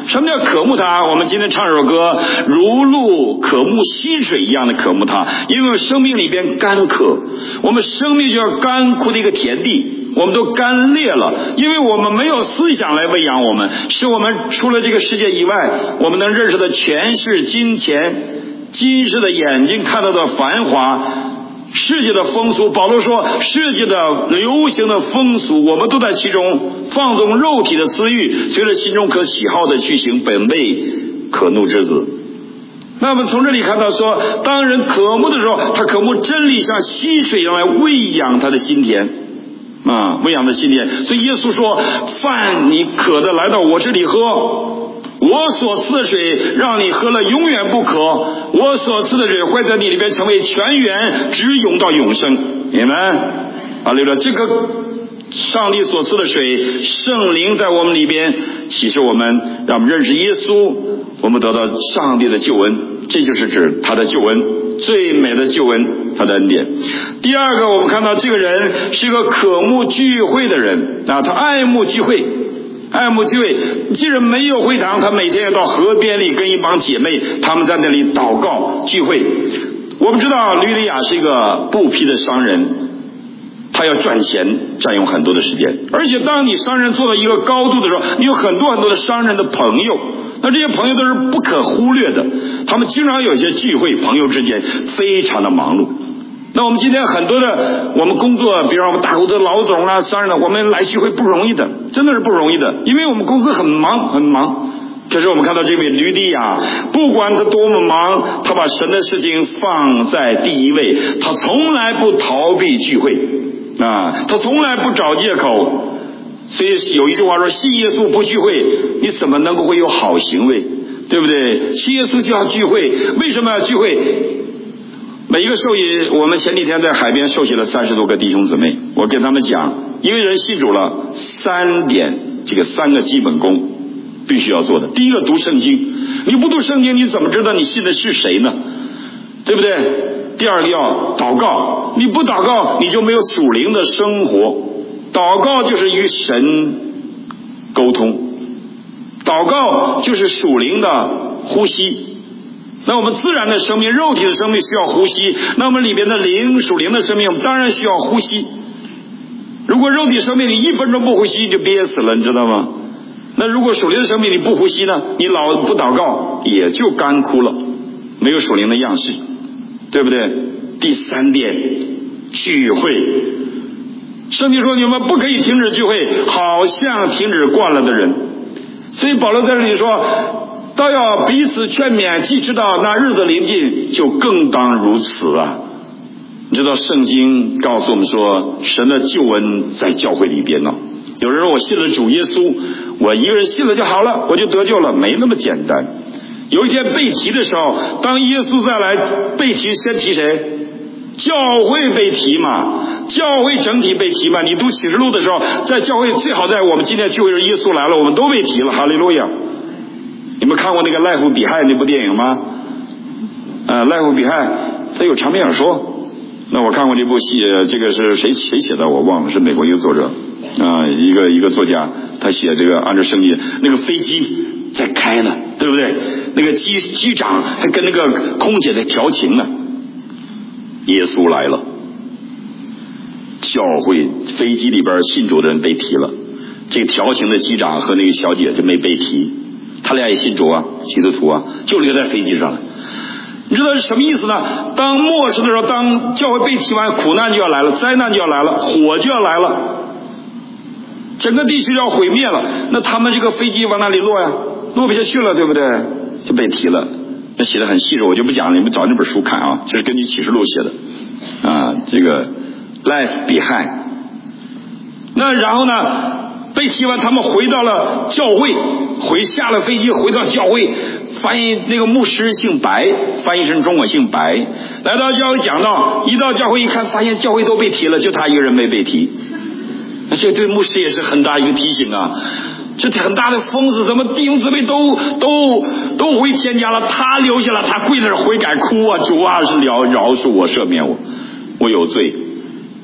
Speaker 1: 什么叫渴慕他？我们今天唱这首歌，如鹿渴慕溪水一样的渴慕他，因为生命里边干渴，我们生命就像干枯的一个田地，我们都干裂了，因为我们没有思想来喂养我们，使我们除了这个世界以外，我们能认识的全是金钱，今世的眼睛看到的繁华，世界的风俗。保罗说世界的流行的风俗，我们都在其中放纵肉体的私欲，随着心中可喜好的去行本为可怒之子。那么从这里看到说，当人渴慕的时候，他渴慕真理像溪水一样来喂养他的心田啊，喂养的心田。所以耶稣说，凡你渴的来到我这里喝，我所赐的水让你喝了永远不渴，我所赐的水会在你里边成为泉源，直涌到永生。你们啊，留着这个上帝所赐的水，圣灵在我们里边启示我们，让我们认识耶稣，我们得到上帝的救恩，这就是指他的救恩，最美的救恩，他的恩典。第二个，我们看到这个人是一个渴慕聚会的人啊，他爱慕聚会，爱慕聚会。既然没有会堂，他每天要到河边里跟一帮姐妹，他们在那里祷告聚会。我们知道吕底亚是一个布匹的商人，他要赚钱，占用很多的时间。而且当你商人做到一个高度的时候，你有很多很多的商人的朋友，那这些朋友都是不可忽略的。他们经常有一些聚会，朋友之间非常的忙碌。那我们今天很多的我们工作，比如说我们大公司老总啊、商人啊，我们来聚会不容易的，真的是不容易的，因为我们公司很忙很忙。可是我们看到这位吕底亚，不管他多么忙，他把神的事情放在第一位，他从来不逃避聚会啊，他从来不找借口。所以有一句话说，信耶稣不聚会，你怎么能够会有好行为，对不对？信耶稣就要聚会。为什么要聚会？每一个受洗，我们前几天在海边受洗了三十多个弟兄姊妹，我跟他们讲，一个人信主了，三点，这个三个基本功必须要做的。第一个，读圣经，你不读圣经，你怎么知道你信的是谁呢？对不对？第二个要祷告，你不祷告，你就没有属灵的生活。祷告就是与神沟通，祷告就是属灵的呼吸。那我们自然的生命，肉体的生命需要呼吸，那我们里边的灵属灵的生命当然需要呼吸。如果肉体生命你一分钟不呼吸就憋死了，你知道吗？那如果属灵的生命你不呼吸呢，你老不祷告也就干枯了，没有属灵的样式，对不对？第三点，聚会。圣经说你们不可以停止聚会，好像停止惯了的人。所以保罗在这里说，倒要彼此劝勉，既知道那日子临近，就更当如此啊。你知道圣经告诉我们说，神的救恩在教会里边呢。有人说我信了主耶稣，我一个人信了就好了，我就得救了，没那么简单。有一天被提的时候，当耶稣再来被提，先提谁？教会被提嘛，教会整体被提嘛。你读启示录的时候，在教会最好在我们今天聚会时耶稣来了，我们都被提了，哈利路亚。你们看过那个赖夫比害那部电影吗？呃，赖夫比害他有长篇小说。那我看过这部戏，这个是谁谁写的我忘了，是美国一个作者啊、呃，一个一个作家，他写这个按照圣经，那个飞机在开呢，对不对？那个机机长还跟那个空姐在调情呢。耶稣来了，教会飞机里边信主的人被提了，这个调情的机长和那个小姐就没被提，他俩也信主啊，基督徒啊，就留在飞机上了。你知道是什么意思呢？当末世的时候，当教会被提完，苦难就要来了，灾难就要来了，火就要来了，整个地区要毁灭了，那他们这个飞机往哪里落呀？落不下去了，对不对？就被提了。那写的很细致，我就不讲了，你们找那本书看啊，这是根据启示录写的啊，这个 Life Behind。 那然后呢，被提完他们回到了教会，回下了飞机回到教会，翻译那个牧师姓白，翻译成中文姓白，来到教会讲道，一到教会一看，发现教会都被提了，就他一个人没被提。那这对牧师也是很大一个提醒啊，这很大的疯子，怎么弟兄姊妹都都都回天家了，他留下了，他跪在这悔改哭啊，主啊是饶饶恕我，赦免我，我有罪。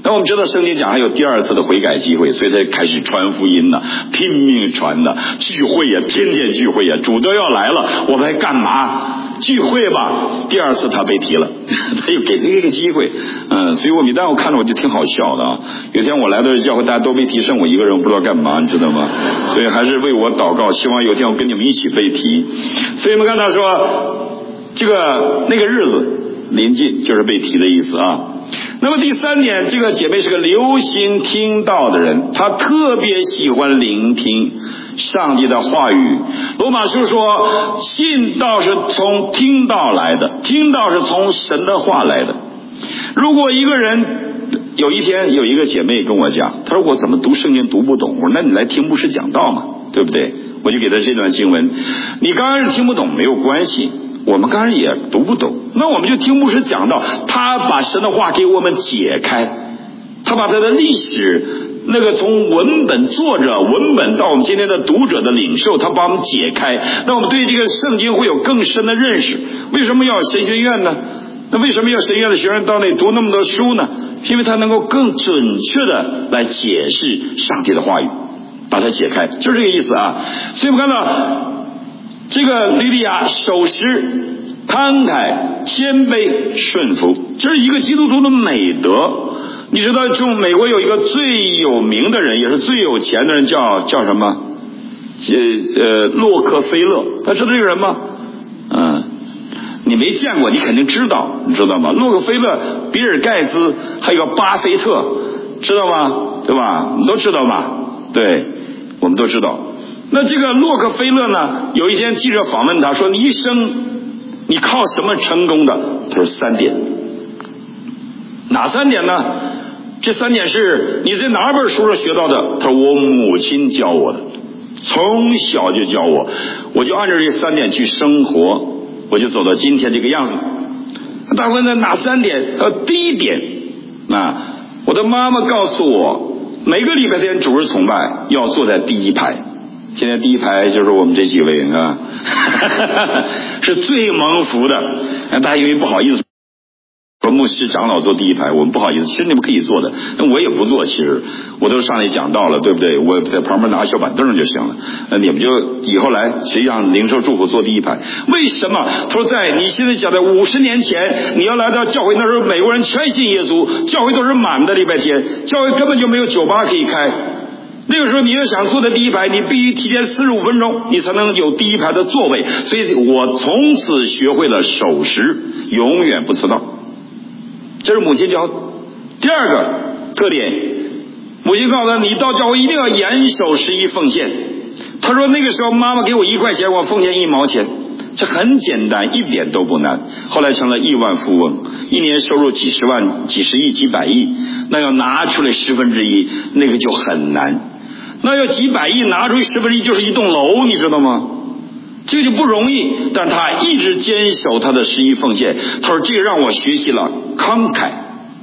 Speaker 1: 那我们知道圣经讲还有第二次的悔改机会，所以才开始传福音呢，拼命传呢，聚会呀，天天聚会呀，主都要来了，我们还干嘛？聚会吧。第二次他被提了，他又给他一个机会，嗯，所以我每当我看着我就挺好笑的啊。有天我来到教会，大家都被提，剩我一个人，我不知道干嘛，你知道吗？所以还是为我祷告，希望有一天我跟你们一起被提。所以我们刚才说，这个那个日子临近，就是被提的意思啊。那么第三点，这个姐妹是个流行听道的人，她特别喜欢聆听上帝的话语。罗马书说，信道是从听道来的，听道是从神的话来的。如果一个人，有一天有一个姐妹跟我讲，她说我怎么读圣经读不懂，我说那你来听牧师讲道嘛，对不对？我就给她这段经文，你刚开始听不懂没有关系，我们刚开始也读不懂，那我们就听牧师讲道，他把神的话给我们解开，他把他的历史那个从文本作者文本到我们今天的读者的领受，他把我们解开，那我们对这个圣经会有更深的认识。为什么要神学院呢？那为什么要神学院的学生到那里读那么多书呢？因为他能够更准确的来解释上帝的话语，把它解开，就是这个意思啊。所以我们看到这个吕底亚守时、慷慨、谦卑、顺服，这是一个基督徒的美德。你知道，就美国有一个最有名的人，也是最有钱的人，叫叫什么？呃呃，洛克菲勒。他知道这个人吗？嗯，你没见过，你肯定知道，你知道吗？洛克菲勒、比尔盖茨，还有个巴菲特，知道吗？对吧？你都知道吧？对，我们都知道。那这个洛克菲勒呢，有一天记者访问他说，你一生你靠什么成功的？他说三点。哪三点呢？这三点是你在哪本书上学到的？他说我母亲教我的，从小就教我，我就按照这三点去生活，我就走到今天这个样子。大家问的哪三点？他说第一点啊，我的妈妈告诉我，每个礼拜天主日崇拜要坐在第一排。现在第一排就是我们这几位啊，是最蒙福的。大家因为不好意思说牧师长老坐第一排，我们不好意思，其实你们可以坐的，那我也不坐，其实我都上来讲道了，对不对？我在旁边拿小板凳就行了。那你们就以后来谁让领受祝福坐第一排？为什么？他说在你现在讲的五十年前，你要来到教会，那时候美国人全信耶稣，教会都是满的，礼拜天教会根本就没有酒吧可以开。那个时候你要想坐在第一排，你必须提前四十五分钟，你才能有第一排的座位。所以我从此学会了守时，永远不迟到。这是母亲教。第二个特点，母亲告诉他，你到教会一定要严守十一奉献。他说那个时候妈妈给我一块钱，我奉献一毛钱，这很简单，一点都不难。后来成了亿万富翁，一年收入几十万、几十亿、几百亿，那要拿出来十分之一，那个就很难。那要几百亿拿出十分之一，就是一栋楼，你知道吗？这个就不容易，但他一直坚守他的十一奉献。他说这个让我学习了慷慨，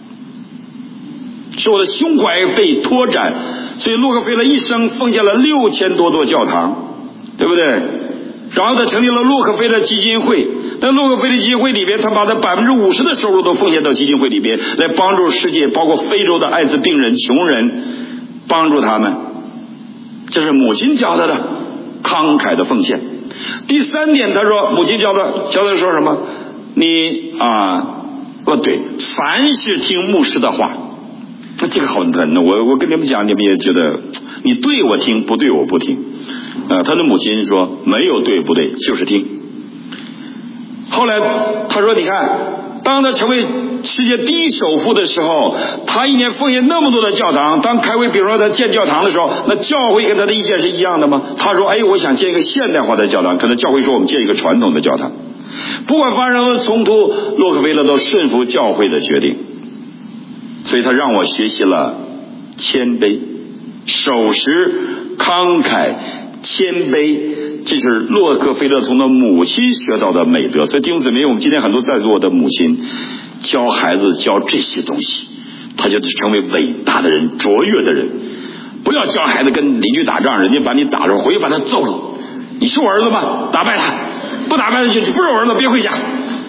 Speaker 1: 使我的胸怀被拓展。所以洛克菲勒一生奉献了六千多座教堂，对不对？然后他成立了洛克菲勒基金会，在洛克菲勒基金会里边，他把他百分之五十的收入都奉献到基金会里边，来帮助世界，包括非洲的艾滋病人、穷人，帮助他们。这是母亲教他的慷慨的奉献。第三点，他说母亲教他教他说什么？你啊，不对，凡是听牧师的话，这个好难的。我我跟你们讲，你们也觉得你对我听，不对我不听。呃，他的母亲说没有对不对，就是听。后来他说，你看，当他成为世界第一首富的时候，他一年奉献那么多的教堂，当开会比如说他建教堂的时候，那教会跟他的意见是一样的吗？他说哎，我想建一个现代化的教堂，可能教会说我们建一个传统的教堂。不管发生了冲突，洛克菲勒都顺服教会的决定。所以他让我学习了谦卑、守时、慷慨、谦卑，这是洛克菲勒从他母亲学到的美德。所以弟兄姊妹，我们今天很多在座的母亲教孩子教这些东西，他就成为伟大的人、卓越的人。不要教孩子跟邻居打仗，人家把你打着，回去把他揍了。你是我儿子吗？打败他，不打败他就不是我儿子，别回家。嗯，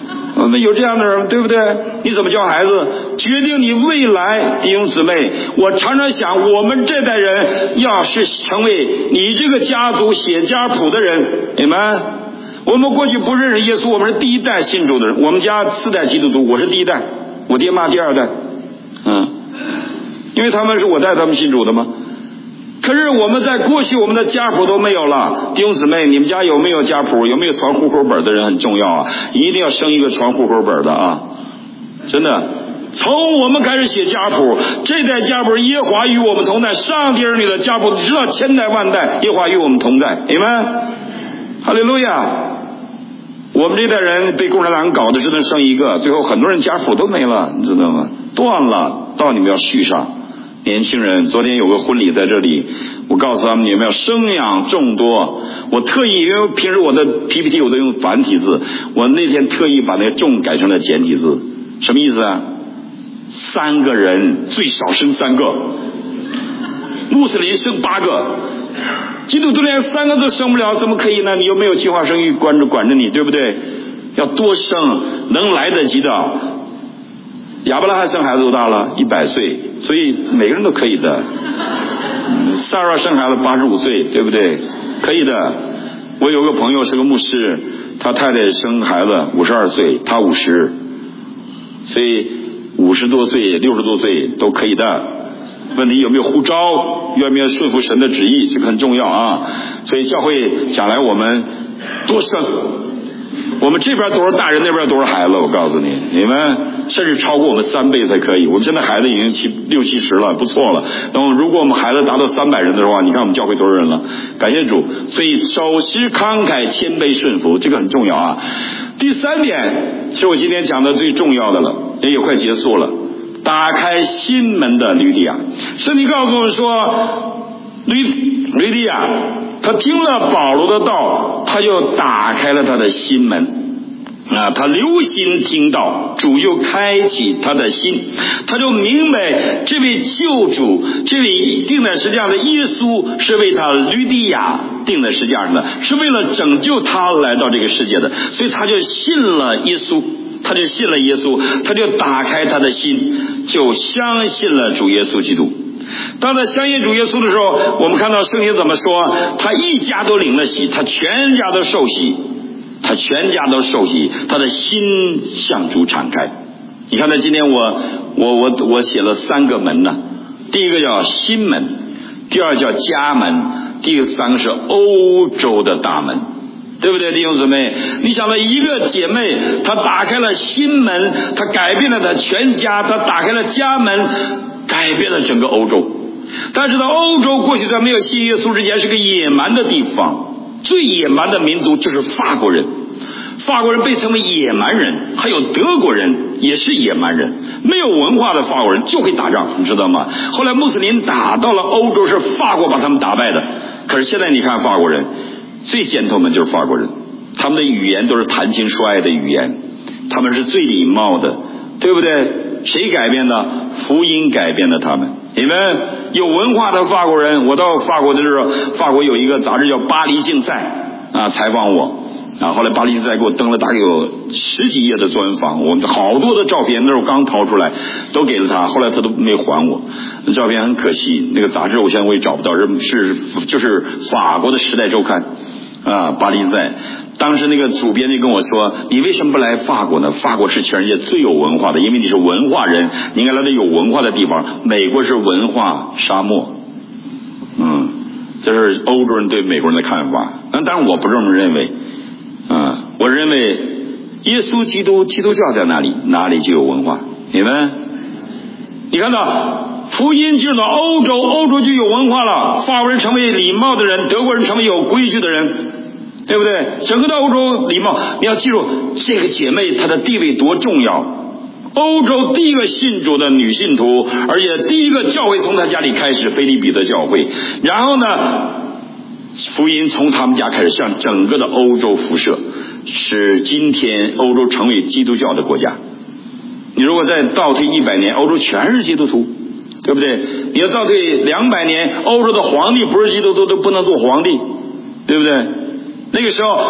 Speaker 1: 们有这样的人，对不对？你怎么教孩子？决定你未来，弟兄姊妹，我常常想，我们这代人要是成为你这个家族写家谱的人，你们，我们过去不认识耶稣，我们是第一代信主的人，我们家四代基督徒，我是第一代，我爹妈第二代，嗯，因为他们是我带他们信主的嘛。可是我们在过去我们的家谱都没有了，弟兄姊妹，你们家有没有家谱？有没有传户口本的人很重要啊，一定要生一个传户口本的啊！真的，从我们开始写家谱，这代家谱耶和华与我们同在，上帝儿女的家谱直到千代万代，耶和华与我们同在，你们，哈利路亚！我们这代人被共产党搞的只能生一个，最后很多人家谱都没了，你知道吗？断了，到你们要续上。年轻人，昨天有个婚礼在这里，我告诉他们，你们要生养众多。我特意，因为平时我的 P P T 我都用繁体字，我那天特意把那个众改成了简体字。什么意思啊？三个人最少生三个，穆斯林生八个，基督徒连三个都生不了，怎么可以呢？你又没有计划生育管着管着你，对不对？要多生，能来得及的。亚伯拉罕生孩子多大了？一百岁，所以每个人都可以的。撒拉生孩子八十五岁，对不对？可以的。我有个朋友是个牧师，他太太生孩子五十二岁，他五十，所以五十多岁、六十多岁都可以的。问题有没有呼召，愿不愿意顺服神的旨意，这个很重要啊。所以教会将来我们多生。我们这边多少大人，那边多少孩子，我告诉你，你们甚至超过我们三倍才可以。我们现在孩子已经七六七十了，不错了。那么如果我们孩子达到三百人的话，你看我们教会多少人了？感谢主。所以守时慷慨谦卑顺服，这个很重要啊。第三点是我今天讲的最重要的了，也也快结束了。打开心门的吕底亚，圣经告诉我们说，吕吕底亚他听了保罗的道，他就打开了他的心门啊，他留心听到，主就开启他的心，他就明白这位救主，这位定在十字架的耶稣是为他吕底亚定在十字架上的，是为了拯救他来到这个世界的，所以他就信了耶稣，他就信了耶稣，他就打开他的心，就相信了主耶稣基督。当他相信主耶稣的时候，我们看到圣经怎么说，他一家都领了喜，他全家都受喜，他全家都受喜，他的心向主敞开。你看他今天我我我我写了三个门呢，第一个叫心门，第二叫家门，第三个是欧洲的大门，对不对，弟兄姊妹？你想到一个姐妹，她打开了心门，她改变了她全家，她打开了家门，改变了整个欧洲。但是在欧洲过去在没有信耶稣之前是个野蛮的地方，最野蛮的民族就是法国人，法国人被称为野蛮人，还有德国人也是野蛮人，没有文化的法国人就会打仗，你知道吗？后来穆斯林打到了欧洲，是法国把他们打败的。可是现在你看法国人最简单的就是法国人，他们的语言都是谈情说爱的语言，他们是最礼貌的，对不对？谁改变的？福音改变了他们。你们有文化的法国人，我到法国的时候，法国有一个杂志叫《巴黎竞赛》啊，采访我啊，后来巴黎竞赛给我登了大概有十几页的专访，我们好多的照片，那时候刚掏出来，都给了他，后来他都没还我，那照片很可惜，那个杂志我现在我也找不到，是就是法国的《时代周刊》啊，巴黎竞赛。当时那个主编就跟我说，你为什么不来法国呢？法国是全世界最有文化的，因为你是文化人，你应该来到有文化的地方。美国是文化沙漠，嗯，这是欧洲人对美国人的看法。那当然我不这么认为，嗯，我认为耶稣基督基督教在哪里，哪里就有文化。你们，你看到福音进入到欧洲，欧洲就有文化了，法国人成为礼貌的人，德国人成为有规矩的人。对不对？整个的欧洲礼貌，你要记住这个姐妹她的地位多重要。欧洲第一个信主的女信徒，而且第一个教会从她家里开始，腓立比的教会。然后呢，福音从他们家开始向整个的欧洲辐射，使今天欧洲成为基督教的国家。你如果再倒退一百年，欧洲全是基督徒，对不对？你要倒退两百年，欧洲的皇帝不是基督徒都不能做皇帝，对不对？那个时候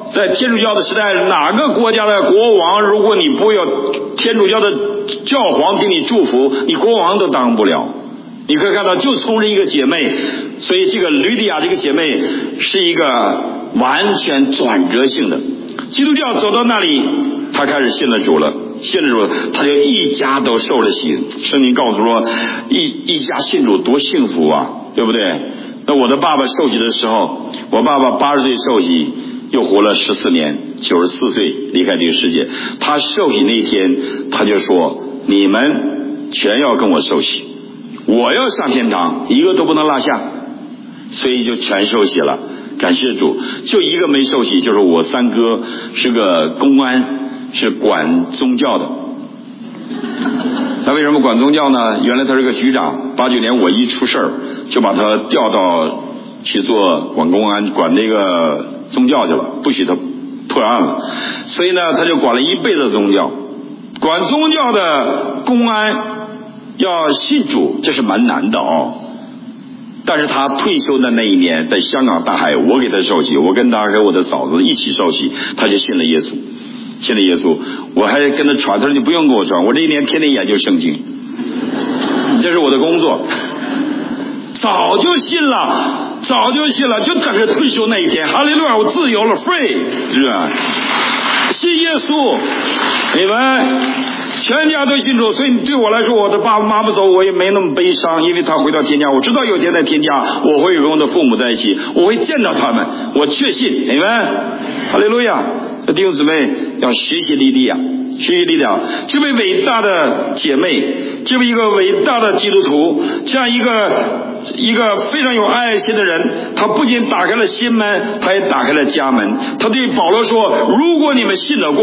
Speaker 1: 在天主教的时代，哪个国家的国王，如果你不有天主教的教皇给你祝福，你国王都当不了。你可以看到，就冲着一个姐妹，所以这个吕底亚这个姐妹是一个完全转折性的。基督教走到那里，她开始信了主了，信了主，她就一家都受了洗。圣经告诉说，一一家信主多幸福啊，对不对？那我的爸爸受洗的时候，我爸爸八十岁受洗，又活了十四年，九十四岁离开这个世界。他受洗那一天，他就说：“你们全要跟我受洗，我要上天堂，一个都不能落下。”所以就全受洗了，感谢主。就一个没受洗，就是我三哥是个公安，是管宗教的。他为什么管宗教呢？原来他是个局长，八九年我一出事儿，就把他调到去做管公安，管那个宗教去了，不许他破案了。所以呢，他就管了一辈子宗教。管宗教的公安要信主，这是蛮难的哦。但是他退休的那一年，在香港大海，我给他受洗，我跟他和我的嫂子一起受洗，他就信了耶稣，信了耶稣。我还跟他传，他说你不用给我传，我这一年天天研究圣经，这是我的工作。早就信了，早就信了，就等着退休那一天。哈利路亚，我自由了 ，free， 是吧？信耶稣，你们全家都信主，所以对我来说，我的爸爸妈妈走，我也没那么悲伤，因为他回到天家，我知道有一天在天家，我会跟我的父母在一起，我会见到他们，我确信，你们，哈利路亚！弟兄姊妹要学习利利亚，学习利利亚，这位伟大的姐妹，这位一个伟大的基督徒，这样一个一个非常有爱心的人，他不仅打开了心门，他也打开了家门。他对保罗说：“如果你们信得过。”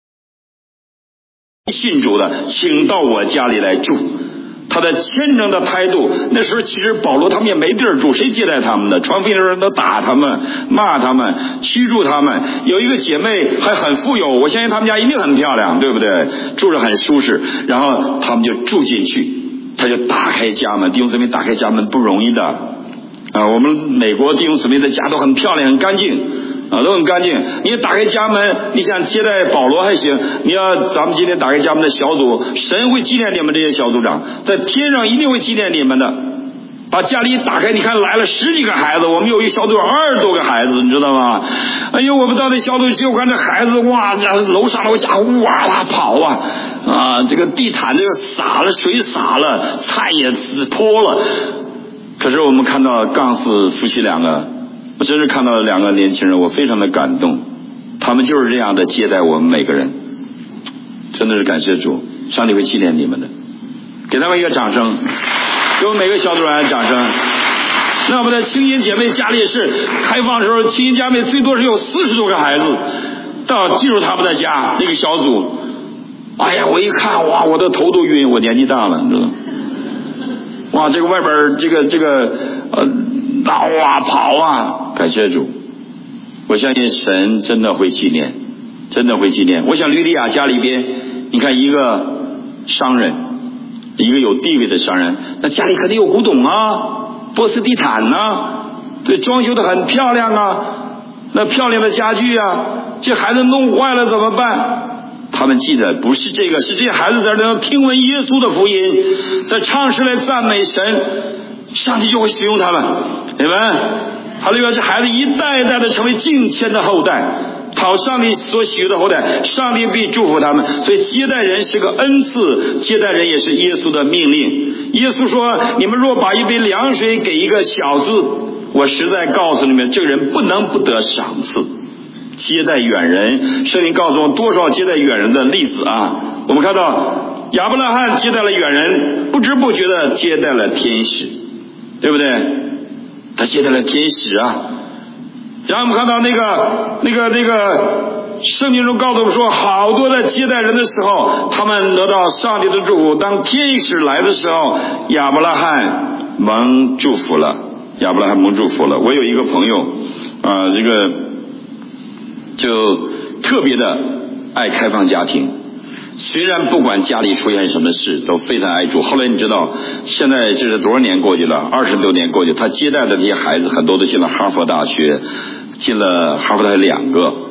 Speaker 1: 信主的，请到我家里来住。他的虔诚的态度，那时候其实保罗他们也没地儿住，谁接待他们的？传福音的人都打他们、骂他们、驱逐他们。有一个姐妹还很富有，我相信他们家一定很漂亮，对不对？住着很舒适，然后他们就住进去，他就打开家门。弟兄姊妹，打开家门不容易的啊！我们美国弟兄姊妹的家都很漂亮、很干净。啊，都很干净。你打开家门，你想接待保罗还行。你要咱们今天打开家门的小组，神会纪念你们这些小组长，在天上一定会纪念你们的。把家里一打开，你看来了十几个孩子，我们有一个小组二十多个孩子，你知道吗？哎呦，我们到那小组去，我看这孩子哇，这楼上楼下哇啦跑啊啊！这个地毯这个洒了，水洒了，菜也泼了。可是我们看到杠四夫妻两个。我真是看到了两个年轻人，我非常的感动，他们就是这样的接待我们每个人，真的是感谢主，上帝会纪念你们的，给他们一个掌声，给我们每个小组员掌声。那我们的青年姐妹家里也是开放的时候，青年姐妹最多是有四十多个孩子，到进入他们的家那个小组，哎呀，我一看哇，我的头都晕，我年纪大了，你知道吗？哇，这个外边这个这个呃。闹啊跑啊，感谢主！我相信神真的会纪念，真的会纪念。我想吕底亚家里边，你看一个商人，一个有地位的商人，那家里肯定有古董啊，波斯地毯啊，对，装修的很漂亮啊，那漂亮的家具啊，这孩子弄坏了怎么办？他们记得不是这个，是这些孩子在那听闻耶稣的福音，在唱诗来赞美神。上帝就会使用他们，你们，哈利路亚！这孩子一代一代的成为敬虔的后代，讨上帝所喜悦的后代，上帝必祝福他们。所以接待人是个恩赐，接待人也是耶稣的命令。耶稣说：“你们若把一杯凉水给一个小子，我实在告诉你们，这个人不能不得赏赐。”接待远人，圣经告诉我们多少接待远人的例子啊！我们看到亚伯拉罕接待了远人，不知不觉的接待了天使。对不对？他接待了天使啊。然后我们看到那个、那个、那个圣经中告诉我们说，好多的接待人的时候，他们得到上帝的祝福。当天使来的时候，亚伯拉罕蒙祝福了。亚伯拉罕蒙祝福了。我有一个朋友啊、呃，这个就特别的爱开放家庭。虽然不管家里出现什么事都非常爱主，后来你知道现在这是多少年过去了，二十多年过去，他接待的这些孩子很多都进了哈佛大学，进了哈佛大学两个，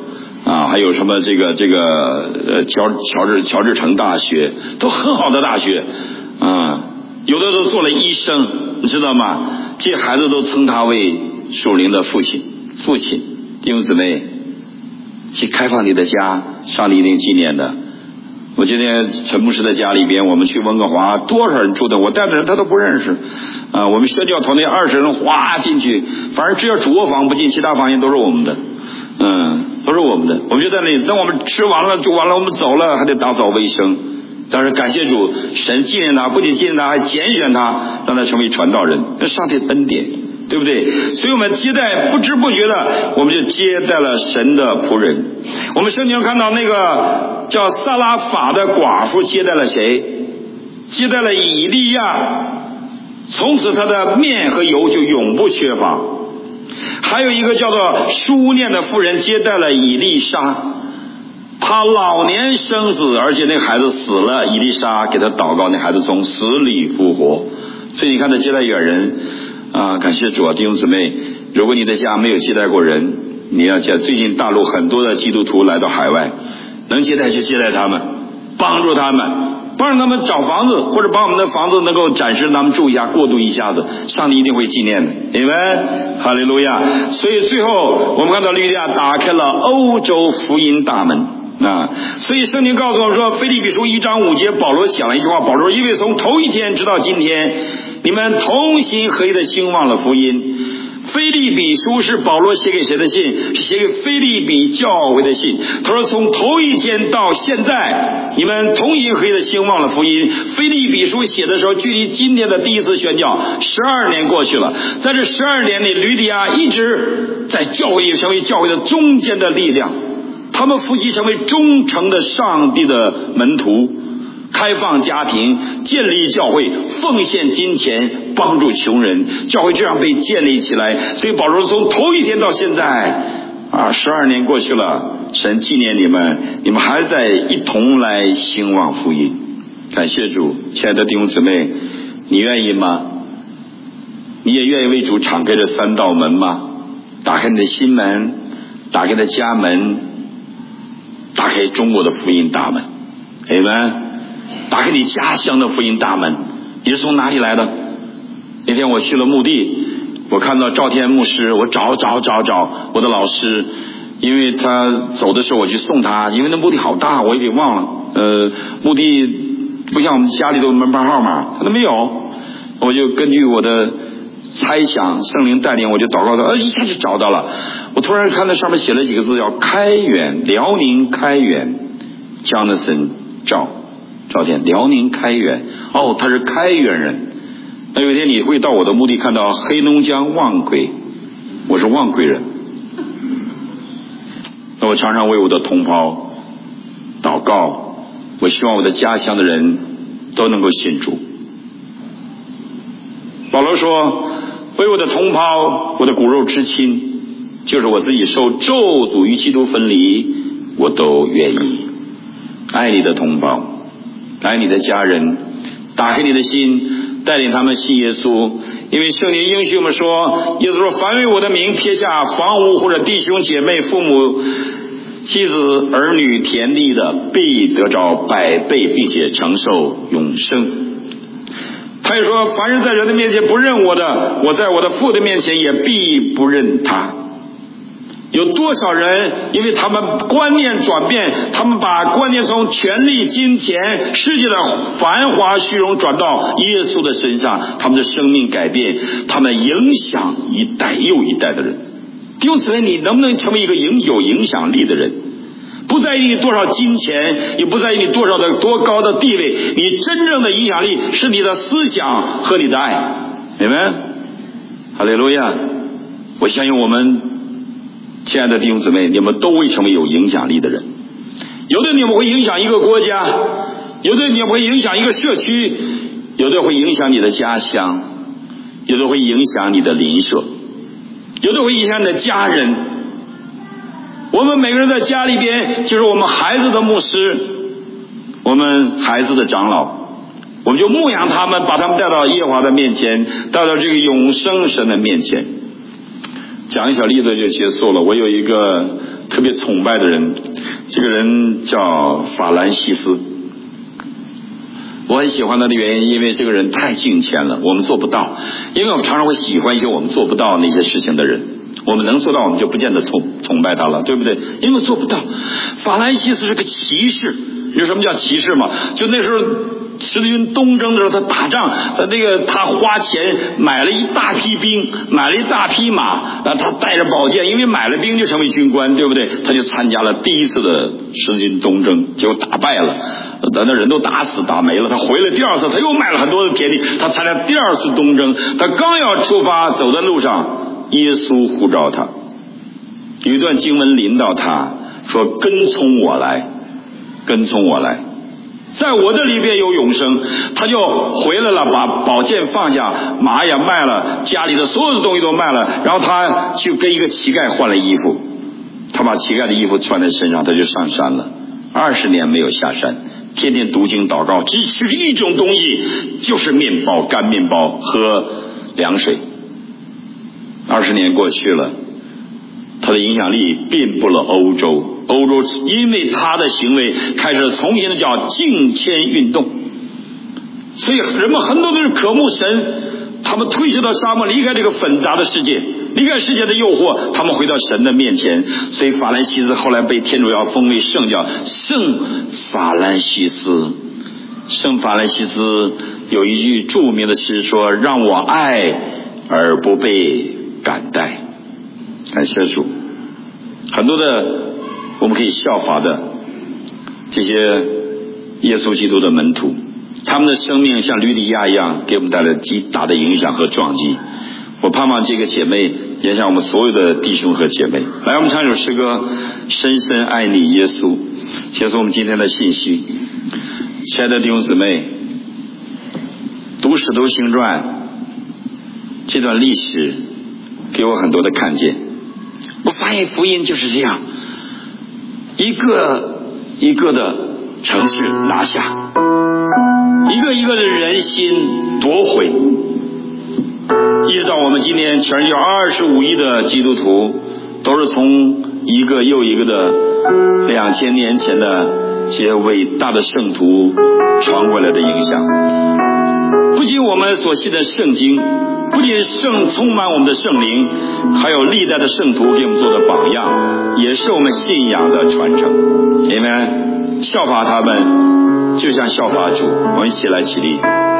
Speaker 1: 啊，还有什么这个这个呃乔乔治乔治城大学，都很好的大学啊，有的都做了医生，你知道吗？这些孩子都称他为属灵的父亲。父亲，弟兄姊妹，去开放你的家，上帝一定纪念的。我今天陈牧师的家里边，我们去温哥华，多少人住的，我带的人他都不认识啊。我们宣教团队二十人哗进去，反正只要主卧房不进，其他房间都是我们的，嗯，都是我们的。我们就在那里，等我们吃完了、煮完了，我们走了，还得打扫卫生。但是感谢主，神纪念他，不仅纪念他，还拣选他，让他成为传道人，那上帝的恩典，对不对？所以我们接待，不知不觉的，我们就接待了神的仆人。我们圣经看到那个叫撒拉法的寡妇接待了谁？接待了以利亚，从此他的面和油就永不缺乏。还有一个叫做书念的妇人接待了以利沙，他老年生子，而且那个孩子死了，以利沙给他祷告，那孩子从死里复活。所以你看他接待远人啊，感谢主啊，弟兄姊妹，如果你的家没有接待过人，你要接。最近大陆很多的基督徒来到海外，能接待就接待他们，帮助他们，帮助他们找房子，或者把我们的房子能够展示他们住一下，过渡一下子，上帝一定会纪念的，明白？哈利路亚！所以最后我们看到律利亚打开了欧洲福音大门啊！所以圣经告诉我们说，腓立比书一章五节，保罗讲了一句话，保罗说，因为从头一天直到今天，你们同心合一的兴旺了福音。腓立比书是保罗写给谁的信？是写给腓立比教会的信。他说从头一天到现在，你们同心合一的兴旺了福音。腓立比书写的时候，距离今天的第一次宣教十二年过去了。在这十二年里，吕底亚一直在教会成为教会的中间的力量，他们夫妻成为忠诚的上帝的门徒，开放家庭，建立教会，奉献金钱，帮助穷人，教会这样被建立起来。所以保罗从头一天到现在啊，十二年过去了，神纪念你们，你们还在一同来兴旺福音。感谢主，亲爱的弟兄姊妹，你愿意吗？你也愿意为主敞开这三道门吗？打开你的心门，打开你的家门，打开中国的福音大门，阿们。打开你家乡的福音大门。你是从哪里来的？那天我去了墓地，我看到赵天牧师，我找找找找我的老师，因为他走的时候我去送他，因为那墓地好大，我也给忘了。呃，墓地不像我们家里都有门牌号码，他都没有。我就根据我的猜想，圣灵带领，我就祷告他，呃，一下就找到了。我突然看到上面写了几个字，叫开远，辽宁开远 Jonathan 赵赵天，辽宁开远。哦，他是开远人。那有一天你会到我的墓地看到黑龙江望奎，我是望奎人。那我常常为我的同胞祷告，我希望我的家乡的人都能够信主。保罗说，为我的同胞，我的骨肉之亲，就是我自己受咒诅与基督分离，我都愿意。爱你的同胞，爱你的家人，打开你的心，带领他们信耶稣。因为圣灵应许我们说，耶稣说，凡为我的名撇下房屋或者弟兄姐妹父母妻子儿女田地的，必得着百倍，并且承受永生。他也说，凡是在人的面前不认我的，我在我的父的面前也必不认他。有多少人因为他们观念转变，他们把观念从权力、金钱、世界的繁华虚荣转到耶稣的身上，他们的生命改变，他们影响一代又一代的人。弟兄姊妹，你能不能成为一个影有影响力的人？不在意你多少金钱，也不在意你多少的多高的地位，你真正的影响力是你的思想和你的爱。阿们，哈利路亚！我相信我们亲爱的弟兄姊妹，你们都会成为有影响力的人。有的你们会影响一个国家，有的你们会影响一个社区，有的会影响你的家乡，有的会影响你的邻舍，有的会影响你的家人。我们每个人在家里边就是我们孩子的牧师，我们孩子的长老，我们就牧养他们，把他们带到耶和华的面前，带到这个永生神的面前。讲一小例子就结束了。我有一个特别崇拜的人，这个人叫法兰西斯。我很喜欢他的原因，因为这个人太敬虔了，我们做不到。因为我们常常会喜欢一些我们做不到那些事情的人，我们能做到，我们就不见得崇崇拜他了，对不对？因为做不到。法兰西斯是个骑士，有什么叫骑士吗？就那时候十字军东征的时候，他打仗，他那个他花钱买了一大批兵，买了一大匹马，然后他带着宝剑，因为买了兵就成为军官，对不对？他就参加了第一次的十字军东征，结果打败了，咱的人都打死打没了。他回来第二次，他又买了很多的田地，他参加第二次东征。他刚要出发，走在路上，耶稣呼召他，有一段经文临到他，说：“跟从我来，跟从我来。”在我的里边有永生。他就回来了，把宝剑放下，马也卖了，家里的所有的东西都卖了，然后他就跟一个乞丐换了衣服，他把乞丐的衣服穿在身上，他就上山了。二十年没有下山，天天读经祷告，只吃一种东西，就是面包，干面包和凉水。二十年过去了，他的影响力遍布了欧洲。欧洲因为他的行为开始重新的叫敬虔运动，所以人们很多都是渴慕神，他们退去到沙漠，离开这个纷杂的世界，离开世界的诱惑，他们回到神的面前。所以法兰西斯后来被天主教封为圣，叫圣法兰西斯。圣法兰西斯有一句著名的诗说：“让我爱而不被感戴。”感谢主。很多的我们可以效法的这些耶稣基督的门徒，他们的生命像吕底亚一样，给我们带来极大的影响和撞击。我盼望这个姐妹也像我们所有的弟兄和姐妹。来，我们唱一首诗歌，深深爱你耶稣，结束我们今天的信息。亲爱的弟兄姊妹，读使徒行传这段历史给我很多的看见。我发现福音就是这样，一个一个的城市拿下，一个一个的人心夺回，一直到我们今天全球二十五亿的基督徒，都是从一个又一个的两千年前的这些伟大的圣徒传过来的影响。不仅我们所信的圣经，不仅圣充满我们的圣灵，还有历代的圣徒给我们做的榜样，也是我们信仰的传承。因为效法他们，就像效法主。我们一起来起立。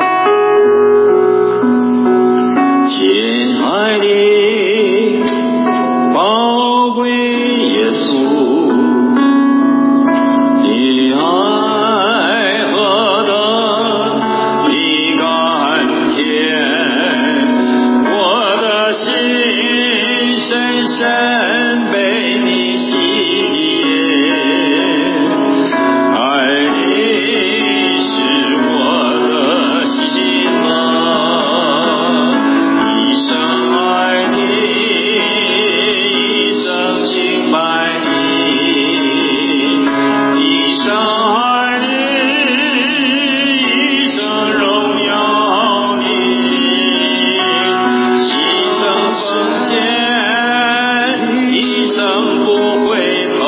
Speaker 1: 亲爱的宝贵耶稣，你爱何等的甘甜，我的心深深被你吸引，爱你是我的心啊，一生爱你，一生敬拜你，一生爱你，一生荣耀你，一生奉献，一生不回头，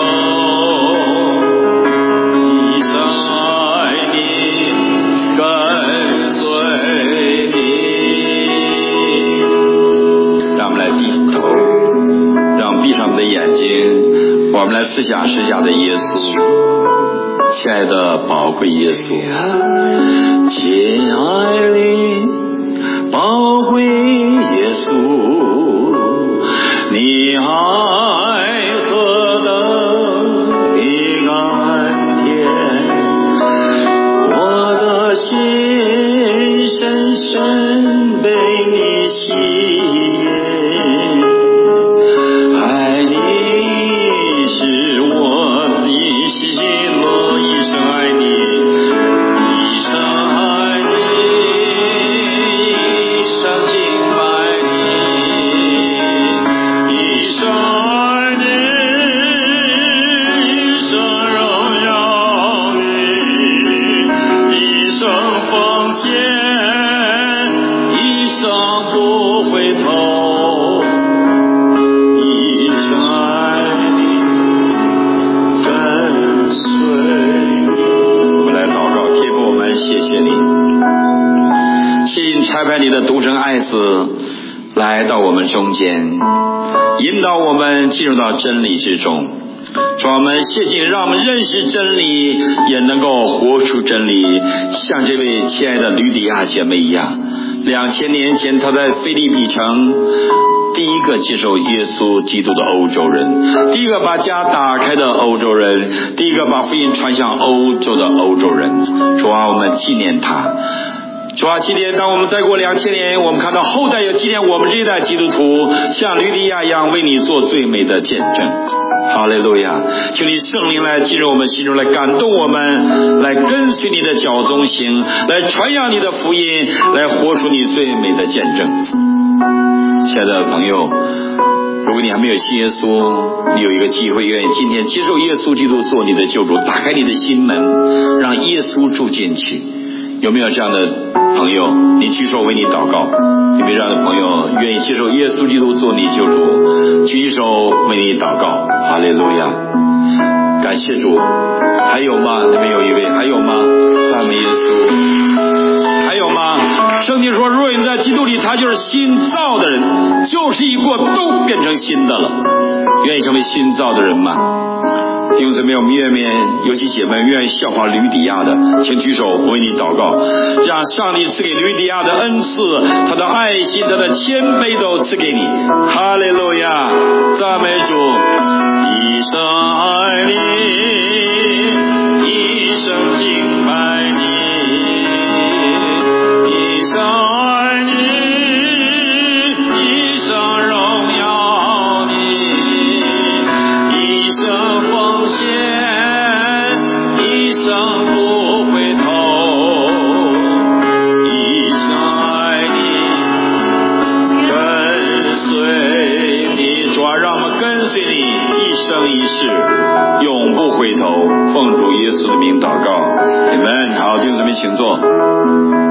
Speaker 1: 一生爱你，跟随你。让我们来低头，让我们闭上我们的眼睛，我们来思想时下的耶稣。亲爱的宝贵耶稣，亲爱的宝贵耶稣，你爱何等的甘甜，我的心深深被你吸引，爱你是我的喜乐，一生爱你，一生爱你，一生敬拜你，一生差派你的独生爱子来到我们中间，引导我们进入到真理之中。主啊，我们谢谢你，让我们认识真理，也能够活出真理，像这位亲爱的吕底亚姐妹一样。两千年前，她在腓立比城第一个接受耶稣基督的欧洲人，第一个把家打开的欧洲人，第一个把福音传向欧洲的欧洲人。主啊，我们纪念他。主啊，今天当我们再过两千年，我们看到后代有纪念我们这一代基督徒像吕底亚一样为你做最美的见证。哈利路亚！求你圣灵来进入我们心中，来感动我们，来跟随你的脚踪行，来传扬你的福音，来活出你最美的见证。亲爱的朋友，如果你还没有信耶稣，你有一个机会愿意今天接受耶稣基督做你的救主，打开你的心门，让耶稣住进去。有没有这样的朋友？你举手为你祷告。有没有这样的朋友愿意接受耶稣基督做你救主？举手为你祷告。哈利路亚！感谢主。还有吗？那边有一位，还有吗？赞美耶稣。还有吗？圣经说，若人在基督里，他就是新造的人，旧事已过，都变成新的了。愿意成为新造的人吗？弟兄姊妹，我们愿面，尤其姐妹愿意效法吕底亚的，请举手，我为你祷告，让上帝赐给吕底亚的恩赐，他的爱心，他的谦卑都赐给你。哈利路亚，赞美主！一生爱你，一生敬拜你，一生爱你，一生荣耀你，一生奉献，一生不回头，一生爱你，跟随你。主啊，让我们跟随你一生一世，永不回头。奉主耶稣的名祷告，阿们。好，弟兄姊妹请坐。